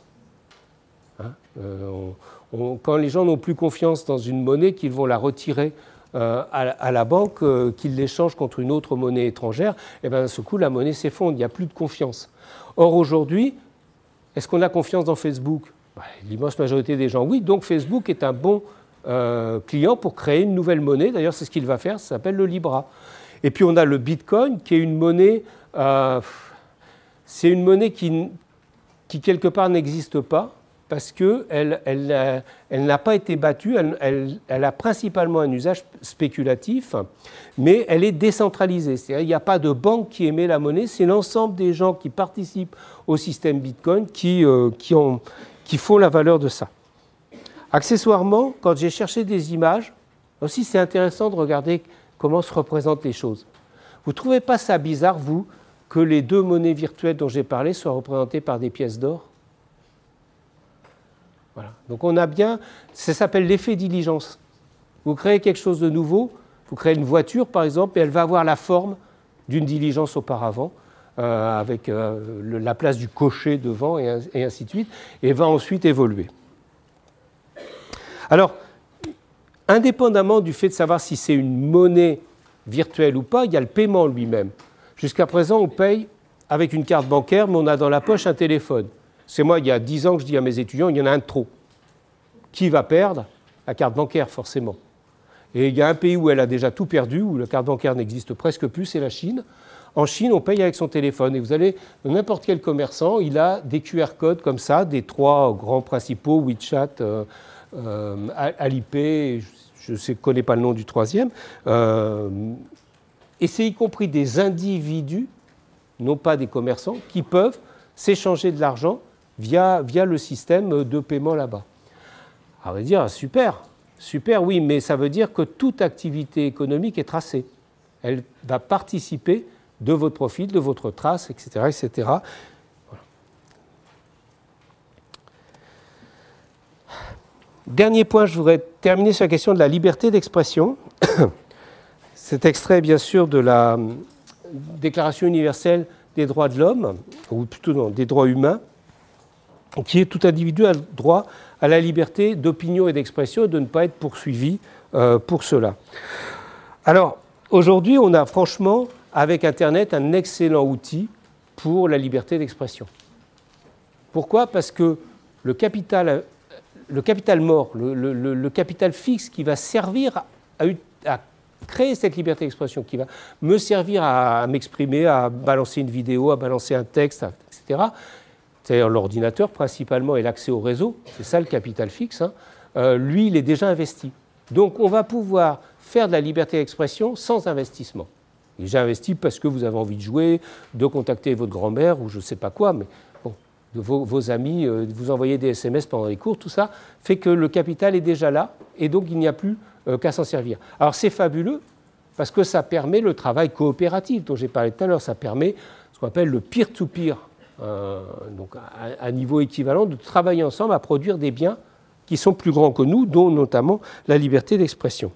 Quand les gens n'ont plus confiance dans une monnaie, qu'ils vont la retirer à la banque, qu'ils l'échangent contre une autre monnaie étrangère, et bien, d'un seul coup, la monnaie s'effondre, il n'y a plus de confiance. Or, aujourd'hui, est-ce qu'on a confiance dans Facebook? L'immense majorité des gens, oui. Donc, Facebook est un bon client pour créer une nouvelle monnaie. D'ailleurs, c'est ce qu'il va faire, ça s'appelle le Libra. Et puis, on a le Bitcoin, qui est une monnaie... c'est une monnaie qui quelque part, n'existe pas, parce qu'elle n'a pas été battue, elle a principalement un usage spéculatif, mais elle est décentralisée. C'est-à-dire qu'il n'y a pas de banque qui émet la monnaie, c'est l'ensemble des gens qui participent au système Bitcoin qui font la valeur de ça. Accessoirement, quand j'ai cherché des images, aussi c'est intéressant de regarder comment se représentent les choses. Vous ne trouvez pas ça bizarre, vous, que les deux monnaies virtuelles dont j'ai parlé soient représentées par des pièces d'or? Voilà. Donc on a bien, ça s'appelle l'effet diligence. Vous créez quelque chose de nouveau, vous créez une voiture par exemple, et elle va avoir la forme d'une diligence auparavant, avec la place du cocher devant et ainsi de suite, et va ensuite évoluer. Alors, indépendamment du fait de savoir si c'est une monnaie virtuelle ou pas, il y a le paiement lui-même. Jusqu'à présent, on paye avec une carte bancaire, mais on a dans la poche un téléphone. C'est moi, il y a 10 ans que je dis à mes étudiants, il y en a un de trop. Qui va perdre? la carte bancaire, forcément. Et il y a un pays où elle a déjà tout perdu, où la carte bancaire n'existe presque plus, c'est la Chine. En Chine, on paye avec son téléphone. Et vous allez, n'importe quel commerçant, il a des QR codes comme ça, des 3 grands principaux, WeChat, Alipay, je ne connais pas le nom du troisième. Et c'est y compris des individus, non pas des commerçants, qui peuvent s'échanger de l'argent via le système de paiement là-bas. On va dire, super, oui, mais ça veut dire que toute activité économique est tracée. Elle va participer de votre profil, de votre trace, etc. etc. Voilà. Dernier point, je voudrais terminer sur la question de la liberté d'expression. Cet extrait, bien sûr, de la Déclaration universelle des droits de l'homme, ou plutôt non, des droits humains, qui est tout individu a le droit à la liberté d'opinion et d'expression et de ne pas être poursuivi pour cela. Alors, aujourd'hui, on a franchement, avec Internet, un excellent outil pour la liberté d'expression. Pourquoi ? Parce que le capital mort, le capital fixe qui va servir à créer cette liberté d'expression, qui va me servir à m'exprimer, à balancer une vidéo, à balancer un texte, etc., c'est-à-dire l'ordinateur principalement et l'accès au réseau, c'est ça le capital fixe, lui, il est déjà investi. Donc on va pouvoir faire de la liberté d'expression sans investissement. Déjà investi parce que vous avez envie de jouer, de contacter votre grand-mère ou je ne sais pas quoi, mais bon, de vos amis, de vous envoyer des SMS pendant les cours, tout ça fait que le capital est déjà là et donc il n'y a plus qu'à s'en servir. Alors c'est fabuleux parce que ça permet le travail coopératif dont j'ai parlé tout à l'heure, ça permet ce qu'on appelle le peer-to-peer, donc à niveau équivalent, de travailler ensemble à produire des biens qui sont plus grands que nous, dont notamment la liberté d'expression.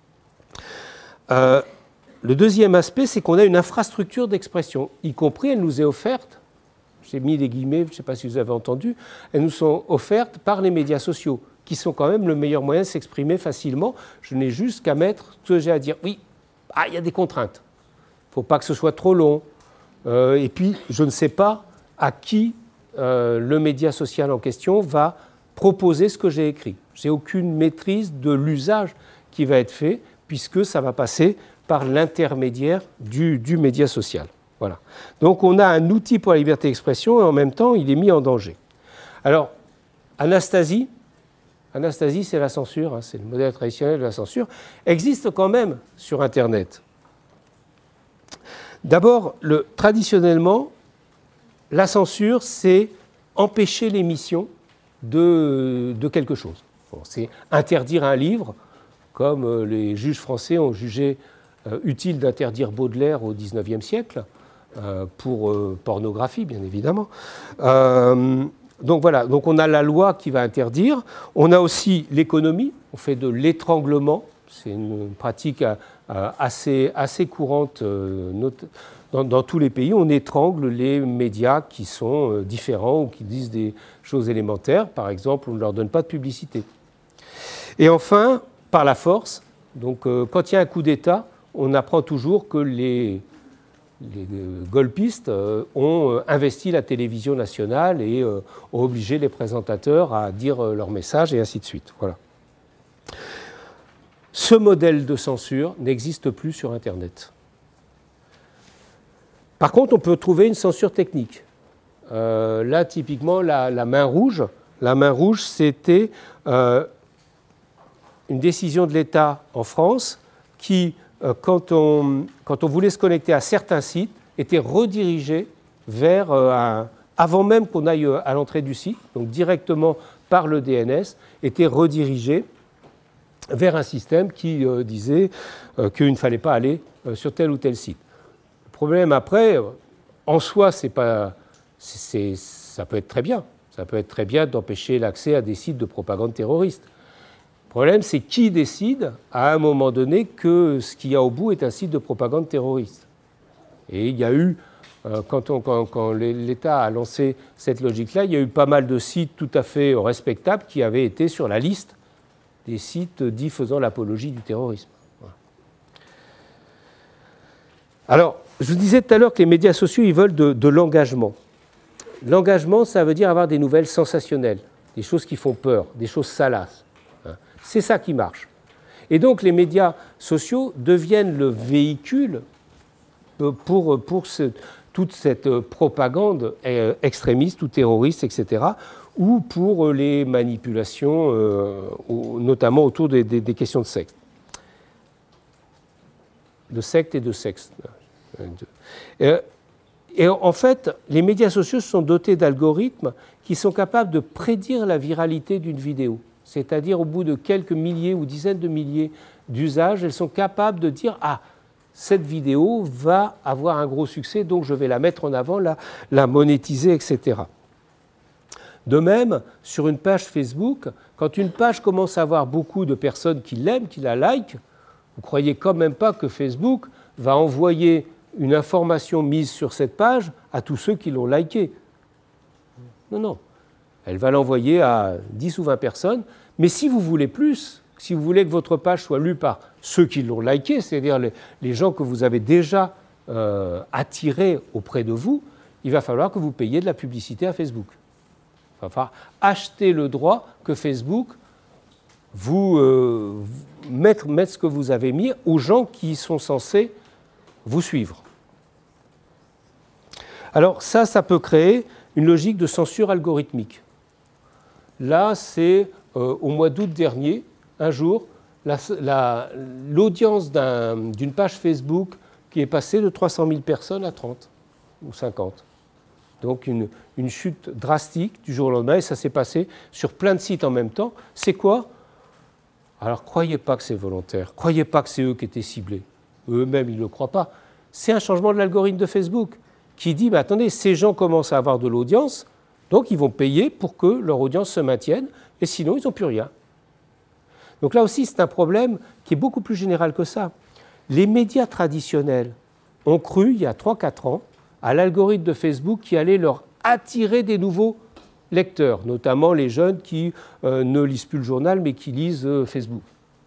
Le deuxième aspect, c'est qu'on a une infrastructure d'expression, y compris, elle nous est offerte, j'ai mis des guillemets, je ne sais pas si vous avez entendu, elles nous sont offertes par les médias sociaux, qui sont quand même le meilleur moyen de s'exprimer facilement. Je n'ai juste qu'à mettre ce que j'ai à dire. Oui, il y a des contraintes. Il ne faut pas que ce soit trop long. Et puis, je ne sais pas à qui le média social en question va proposer ce que j'ai écrit. Je n'ai aucune maîtrise de l'usage qui va être fait, puisque ça va passer par l'intermédiaire du média social. Voilà. Donc on a un outil pour la liberté d'expression et en même temps, il est mis en danger. Alors, Anastasie, c'est la censure, c'est le modèle traditionnel de la censure, existe quand même sur Internet. D'abord, traditionnellement, la censure, c'est empêcher l'émission de quelque chose. Bon, c'est interdire un livre, comme les juges français ont jugé utile d'interdire Baudelaire au XIXe siècle, pour pornographie, bien évidemment. Donc voilà, donc on a la loi qui va interdire. On a aussi l'économie, on fait de l'étranglement. C'est une pratique assez courante dans tous les pays. On étrangle les médias qui sont différents ou qui disent des choses élémentaires. Par exemple, on ne leur donne pas de publicité. Et enfin, par la force, donc quand il y a un coup d'État, on apprend toujours que les golpistes ont investi la télévision nationale et ont obligé les présentateurs à dire leur message et ainsi de suite. Voilà. Ce modèle de censure n'existe plus sur Internet. Par contre, on peut trouver une censure technique. Là, typiquement, la main rouge. La main rouge, c'était une décision de l'État en France qui, quand on voulait se connecter à certains sites, était redirigé vers, avant même qu'on aille à l'entrée du site, donc directement par le DNS, était redirigé vers un système qui disait qu'il ne fallait pas aller sur tel ou tel site. Le problème après, en soi, ça peut être très bien. Ça peut être très bien d'empêcher l'accès à des sites de propagande terroriste. Le problème, c'est qui décide à un moment donné que ce qu'il y a au bout est un site de propagande terroriste. Et il y a eu, quand l'État a lancé cette logique-là, il y a eu pas mal de sites tout à fait respectables qui avaient été sur la liste des sites dits faisant l'apologie du terrorisme. Voilà. Alors, je vous disais tout à l'heure que les médias sociaux, ils veulent de l'engagement. L'engagement, ça veut dire avoir des nouvelles sensationnelles, des choses qui font peur, des choses salaces. C'est ça qui marche. Et donc les médias sociaux deviennent le véhicule pour toute cette propagande extrémiste ou terroriste, etc., ou pour les manipulations, notamment autour des questions de secte. De secte et de sexe. Et en fait, les médias sociaux sont dotés d'algorithmes qui sont capables de prédire la viralité d'une vidéo. C'est-à-dire, au bout de quelques milliers ou dizaines de milliers d'usages, elles sont capables de dire « Ah, cette vidéo va avoir un gros succès, donc je vais la mettre en avant, la monétiser, etc. » De même, sur une page Facebook, quand une page commence à avoir beaucoup de personnes qui l'aiment, qui la likent, vous ne croyez quand même pas que Facebook va envoyer une information mise sur cette page à tous ceux qui l'ont likée. Non, non. Elle va l'envoyer à 10 ou 20 personnes, mais si vous voulez plus, si vous voulez que votre page soit lue par ceux qui l'ont likée, c'est-à-dire les gens que vous avez déjà attirés auprès de vous, il va falloir que vous payiez de la publicité à Facebook. Il va falloir acheter le droit que Facebook vous mettre ce que vous avez mis aux gens qui sont censés vous suivre. Alors ça peut créer une logique de censure algorithmique. Là, c'est au mois d'août dernier, un jour, l'audience d'une page Facebook qui est passée de 300 000 personnes à 30 ou 50. Donc une chute drastique du jour au lendemain, et ça s'est passé sur plein de sites en même temps. C'est quoi ? Alors, croyez pas que c'est volontaire, croyez pas que c'est eux qui étaient ciblés. Eux-mêmes, ils ne le croient pas. C'est un changement de l'algorithme de Facebook qui dit, bah, attendez, ces gens commencent à avoir de l'audience, donc ils vont payer pour que leur audience se maintienne, et sinon, ils n'ont plus rien. Donc là aussi, c'est un problème qui est beaucoup plus général que ça. Les médias traditionnels ont cru, il y a 3-4 ans, à l'algorithme de Facebook qui allait leur attirer des nouveaux lecteurs, notamment les jeunes qui ne lisent plus le journal, mais qui lisent Facebook.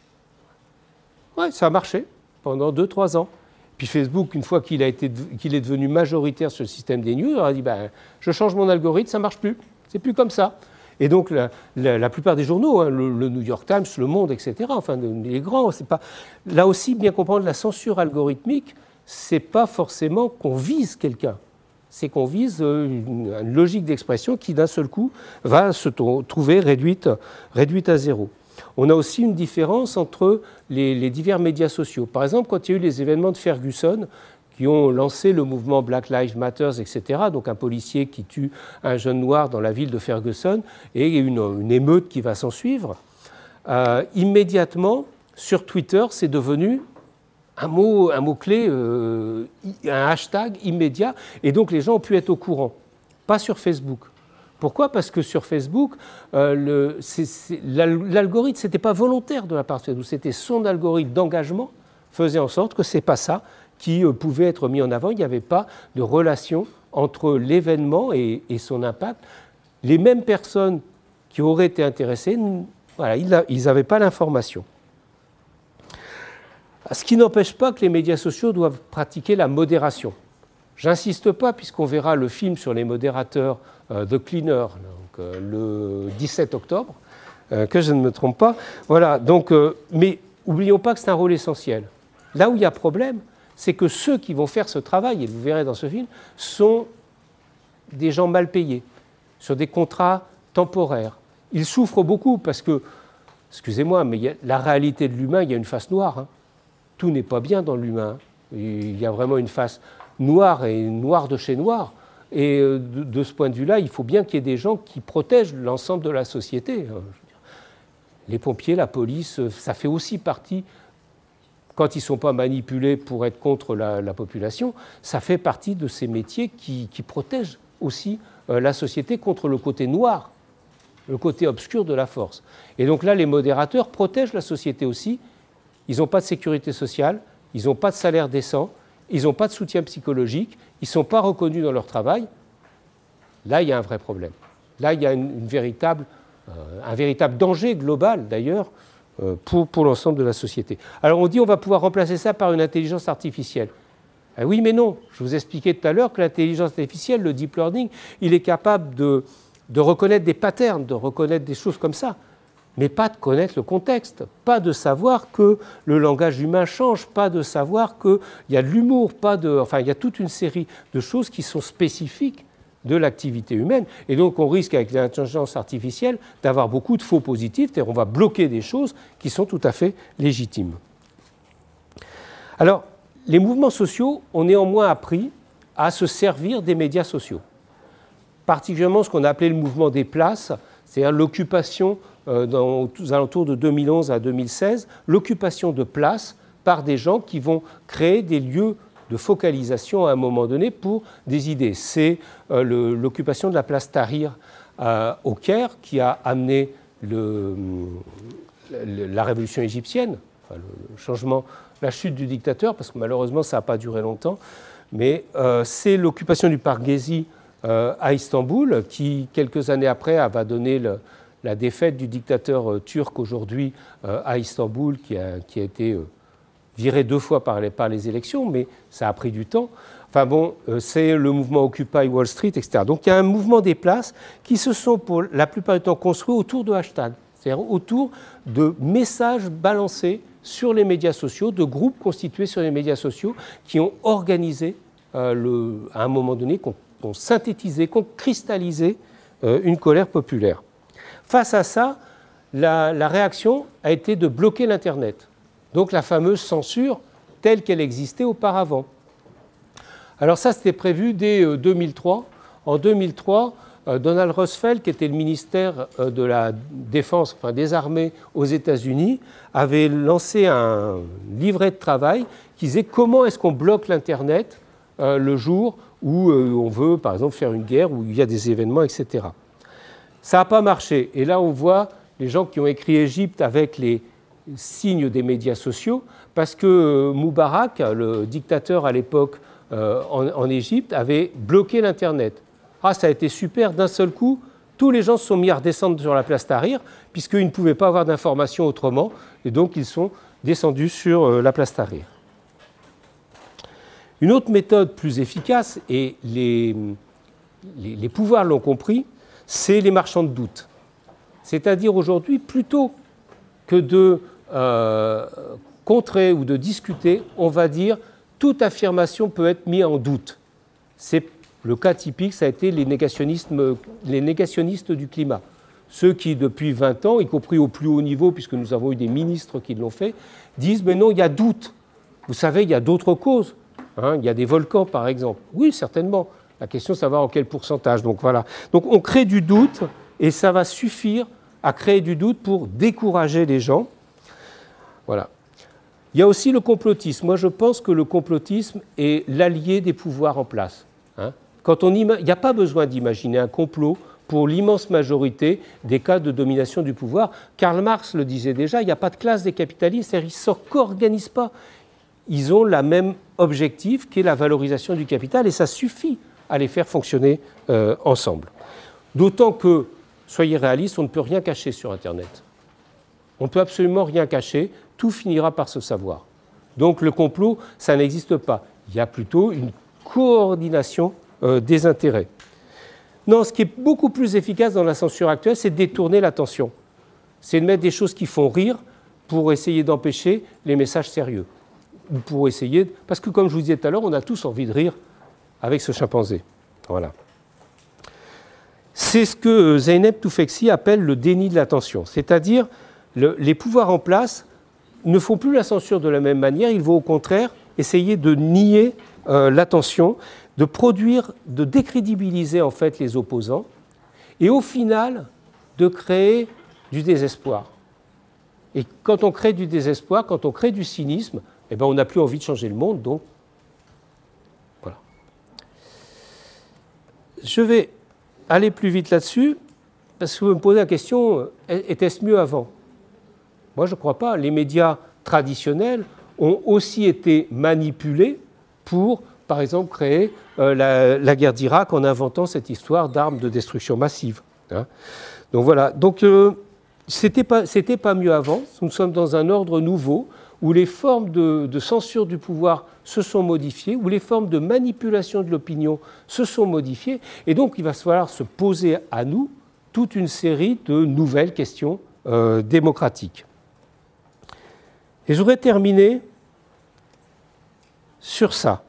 Ouais, ça a marché pendant 2-3 ans. Puis Facebook, une fois qu'il est devenu majoritaire sur le système des news, il a dit ben, je change mon algorithme, ça ne marche plus. C'est plus comme ça. Et donc la plupart des journaux, hein, le New York Times, Le Monde, etc., enfin les grands, c'est pas. Là aussi, bien comprendre la censure algorithmique, c'est pas forcément qu'on vise quelqu'un. C'est qu'on vise une logique d'expression qui, d'un seul coup, va se trouver réduite à zéro. On a aussi une différence entre les divers médias sociaux. Par exemple, quand il y a eu les événements de Ferguson, qui ont lancé le mouvement Black Lives Matter, etc., donc un policier qui tue un jeune noir dans la ville de Ferguson, et une émeute qui va s'en suivre, immédiatement, sur Twitter, c'est devenu un mot-clé, un hashtag immédiat, et donc les gens ont pu être au courant, pas sur Facebook. Pourquoi ? Parce que sur Facebook, l'algorithme, ce n'était pas volontaire de la part de Facebook, c'était son algorithme d'engagement faisait en sorte que ce n'est pas ça qui pouvait être mis en avant, il n'y avait pas de relation entre l'événement et son impact. Les mêmes personnes qui auraient été intéressées, voilà, ils n'avaient pas l'information. Ce qui n'empêche pas que les médias sociaux doivent pratiquer la modération. J'insiste pas, puisqu'on verra le film sur les modérateurs The Cleaner, donc, le 17 octobre, que je ne me trompe pas. Voilà, donc, mais n'oublions pas que c'est un rôle essentiel. Là où il y a problème, c'est que ceux qui vont faire ce travail, et vous verrez dans ce film, sont des gens mal payés, sur des contrats temporaires. Ils souffrent beaucoup parce que, excusez-moi, mais la réalité de l'humain, il y a une face noire. Hein. Tout n'est pas bien dans l'humain. Il y a vraiment une face noire et noire de chez noir. Et de ce point de vue-là, il faut bien qu'il y ait des gens qui protègent l'ensemble de la société. Les pompiers, la police, ça fait aussi partie, quand ils ne sont pas manipulés pour être contre la population, ça fait partie de ces métiers qui protègent aussi la société contre le côté noir, le côté obscur de la force. Et donc là, les modérateurs protègent la société aussi. Ils n'ont pas de sécurité sociale, ils n'ont pas de salaire décent, ils n'ont pas de soutien psychologique, ils ne sont pas reconnus dans leur travail. Là, il y a un vrai problème. Là, il y a un véritable danger global, d'ailleurs, pour l'ensemble de la société. Alors, on dit qu'on va pouvoir remplacer ça par une intelligence artificielle. Ah oui, mais non. Je vous expliquais tout à l'heure que l'intelligence artificielle, le deep learning, il est capable de reconnaître des patterns, de reconnaître des choses comme ça. mais pas de connaître le contexte, pas de savoir que le langage humain change, pas de savoir qu'il y a de l'humour, il y a toute une série de choses qui sont spécifiques de l'activité humaine. Et donc on risque avec l'intelligence artificielle d'avoir beaucoup de faux positifs, c'est-à-dire on va bloquer des choses qui sont tout à fait légitimes. Alors, les mouvements sociaux ont néanmoins appris à se servir des médias sociaux, particulièrement ce qu'on a appelé le mouvement des places, c'est-à-dire l'occupation aux alentours de 2011 à 2016, l'occupation de places par des gens qui vont créer des lieux de focalisation à un moment donné pour des idées. C'est l'occupation de la place Tahrir au Caire qui a amené la révolution égyptienne, enfin, le changement, la chute du dictateur, parce que malheureusement ça n'a pas duré longtemps, mais c'est l'occupation du parc Gezi à Istanbul qui, quelques années après, va donner la défaite du dictateur turc aujourd'hui à Istanbul, qui a été viré 2 fois par les élections, mais ça a pris du temps. Enfin bon, c'est le mouvement Occupy Wall Street, etc. Donc il y a un mouvement des places qui se sont pour la plupart du temps construits autour de hashtags, c'est-à-dire autour de messages balancés sur les médias sociaux, de groupes constitués sur les médias sociaux qui ont organisé, à un moment donné, qui ont synthétisé, qui ont cristallisé une colère populaire. Face à ça, la réaction a été de bloquer l'Internet. Donc la fameuse censure telle qu'elle existait auparavant. Alors ça, c'était prévu dès 2003. En 2003, Donald Rumsfeld, qui était le ministère de la Défense, enfin des armées aux États-Unis, avait lancé un livret de travail qui disait comment est-ce qu'on bloque l'Internet le jour où on veut, par exemple, faire une guerre, où il y a des événements, etc. Ça n'a pas marché. Et là, on voit les gens qui ont écrit Égypte avec les signes des médias sociaux, parce que Moubarak, le dictateur à l'époque en Égypte, avait bloqué l'Internet. Ah, ça a été super, d'un seul coup, tous les gens se sont mis à redescendre sur la place Tahrir, puisqu'ils ne pouvaient pas avoir d'informations autrement, et donc ils sont descendus sur la place Tahrir. Une autre méthode plus efficace, et les pouvoirs l'ont compris, c'est les marchands de doute. C'est-à-dire aujourd'hui, plutôt que de contrer ou de discuter, on va dire toute affirmation peut être mise en doute. C'est le cas typique, ça a été les négationnistes du climat. Ceux qui, depuis 20 ans, y compris au plus haut niveau, puisque nous avons eu des ministres qui l'ont fait, disent « mais non, il y a doute. Vous savez, il y a d'autres causes. Il y a des volcans, par exemple. » Oui, certainement. La question, c'est de savoir en quel pourcentage. Donc voilà. Donc on crée du doute, et ça va suffire à créer du doute pour décourager les gens. Voilà. Il y a aussi le complotisme. Moi, je pense que le complotisme est l'allié des pouvoirs en place. Il n'y a pas besoin d'imaginer un complot pour l'immense majorité des cas de domination du pouvoir. Karl Marx le disait déjà, il n'y a pas de classe des capitalistes, ils ne se co-organisent pas. Ils ont le même objectif qui est la valorisation du capital, et ça suffit à les faire fonctionner ensemble. D'autant que, soyez réalistes, on ne peut rien cacher sur Internet. On ne peut absolument rien cacher, tout finira par se savoir. Donc le complot, ça n'existe pas. Il y a plutôt une coordination des intérêts. Non, ce qui est beaucoup plus efficace dans la censure actuelle, c'est de détourner l'attention. C'est de mettre des choses qui font rire pour essayer d'empêcher les messages sérieux. Ou pour essayer... Parce que comme je vous disais tout à l'heure, on a tous envie de rire avec ce chimpanzé. Voilà. C'est ce que Zeynep Tufekci appelle le déni de l'attention. C'est-à-dire, les pouvoirs en place ne font plus la censure de la même manière, ils vont au contraire essayer de nier l'attention, de produire, de décrédibiliser en fait les opposants, et au final, de créer du désespoir. Et quand on crée du désespoir, quand on crée du cynisme, eh ben on n'a plus envie de changer le monde, donc voilà. Je vais aller plus vite là-dessus, parce que vous me posez la question, était-ce mieux avant ? Moi, je ne crois pas. Les médias traditionnels ont aussi été manipulés pour, par exemple, créer la guerre d'Irak en inventant cette histoire d'armes de destruction massive. Donc voilà. Donc c'était pas mieux avant. Nous sommes dans un ordre nouveau où les formes de censure du pouvoir se sont modifiées, où les formes de manipulation de l'opinion se sont modifiées. Et donc, il va falloir se poser à nous toute une série de nouvelles questions démocratique. Et je voudrais terminer sur ça.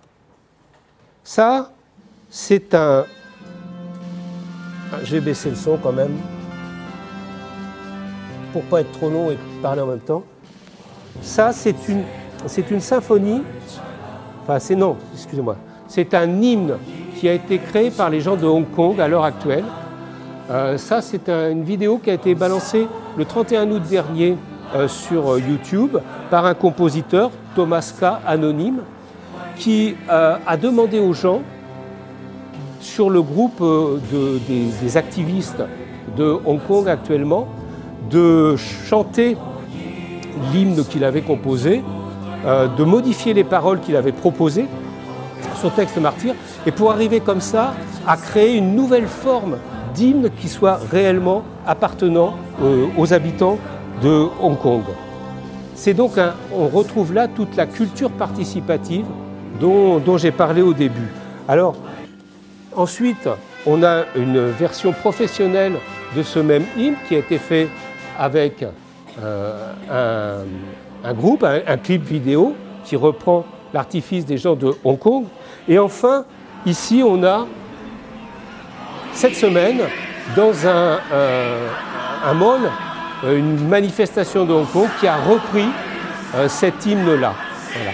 Ça, c'est un... Je vais baisser le son quand même, pour ne pas être trop long et parler en même temps. Ça, c'est une symphonie, enfin, excusez-moi, c'est un hymne qui a été créé par les gens de Hong Kong à l'heure actuelle. Ça, c'est une vidéo qui a été balancée le 31 août dernier sur YouTube par un compositeur, Thomas K. Anonyme, qui a demandé aux gens, sur le groupe des activistes de Hong Kong actuellement, de chanter l'hymne qu'il avait composé, de modifier les paroles qu'il avait proposées, son texte martyr, et pour arriver comme ça à créer une nouvelle forme d'hymne qui soit réellement appartenant aux habitants de Hong Kong. C'est donc, on retrouve là toute la culture participative dont j'ai parlé au début. Alors, ensuite, on a une version professionnelle de ce même hymne qui a été fait avec un groupe, un clip vidéo qui reprend l'artifice des gens de Hong Kong. Et enfin, ici, on a cette semaine, dans un mall, une manifestation de Hong Kong qui a repris cet hymne-là. Voilà.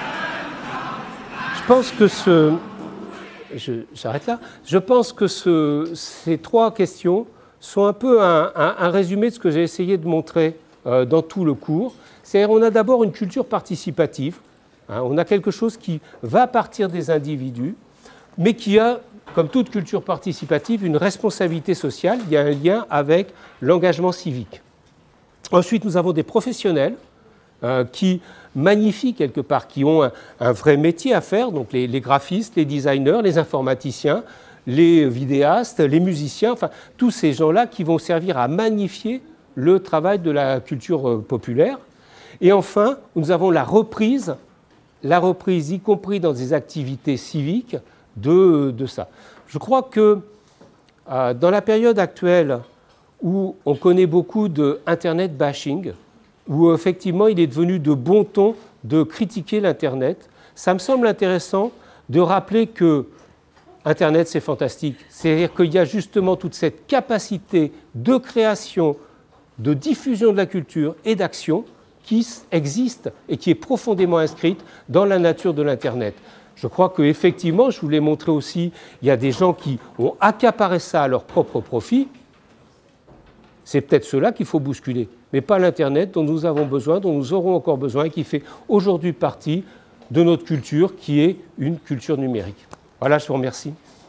Je pense que j'arrête là. Je pense que ces trois questions sont un peu un résumé de ce que j'ai essayé de montrer dans tout le cours. C'est-à-dire, on a d'abord une culture participative. On a quelque chose qui va partir des individus, mais qui a, comme toute culture participative, une responsabilité sociale. Il y a un lien avec l'engagement civique. Ensuite, nous avons des professionnels qui magnifient quelque part, qui ont un vrai métier à faire, donc les graphistes, les designers, les informaticiens, les vidéastes, les musiciens, enfin tous ces gens-là qui vont servir à magnifier le travail de la culture populaire. Et enfin, nous avons la reprise, y compris dans des activités civiques, de ça. Je crois que dans la période actuelle où on connaît beaucoup de Internet bashing, où effectivement il est devenu de bon ton de critiquer l'Internet, ça me semble intéressant de rappeler que Internet c'est fantastique. C'est-à-dire qu'il y a justement toute cette capacité de création, de diffusion de la culture et d'action qui existe et qui est profondément inscrite dans la nature de l'Internet. Je crois qu'effectivement, je vous l'ai montré aussi, il y a des gens qui ont accaparé ça à leur propre profit. C'est peut-être cela qu'il faut bousculer, mais pas l'Internet dont nous avons besoin, dont nous aurons encore besoin et qui fait aujourd'hui partie de notre culture qui est une culture numérique. Voilà, je vous remercie.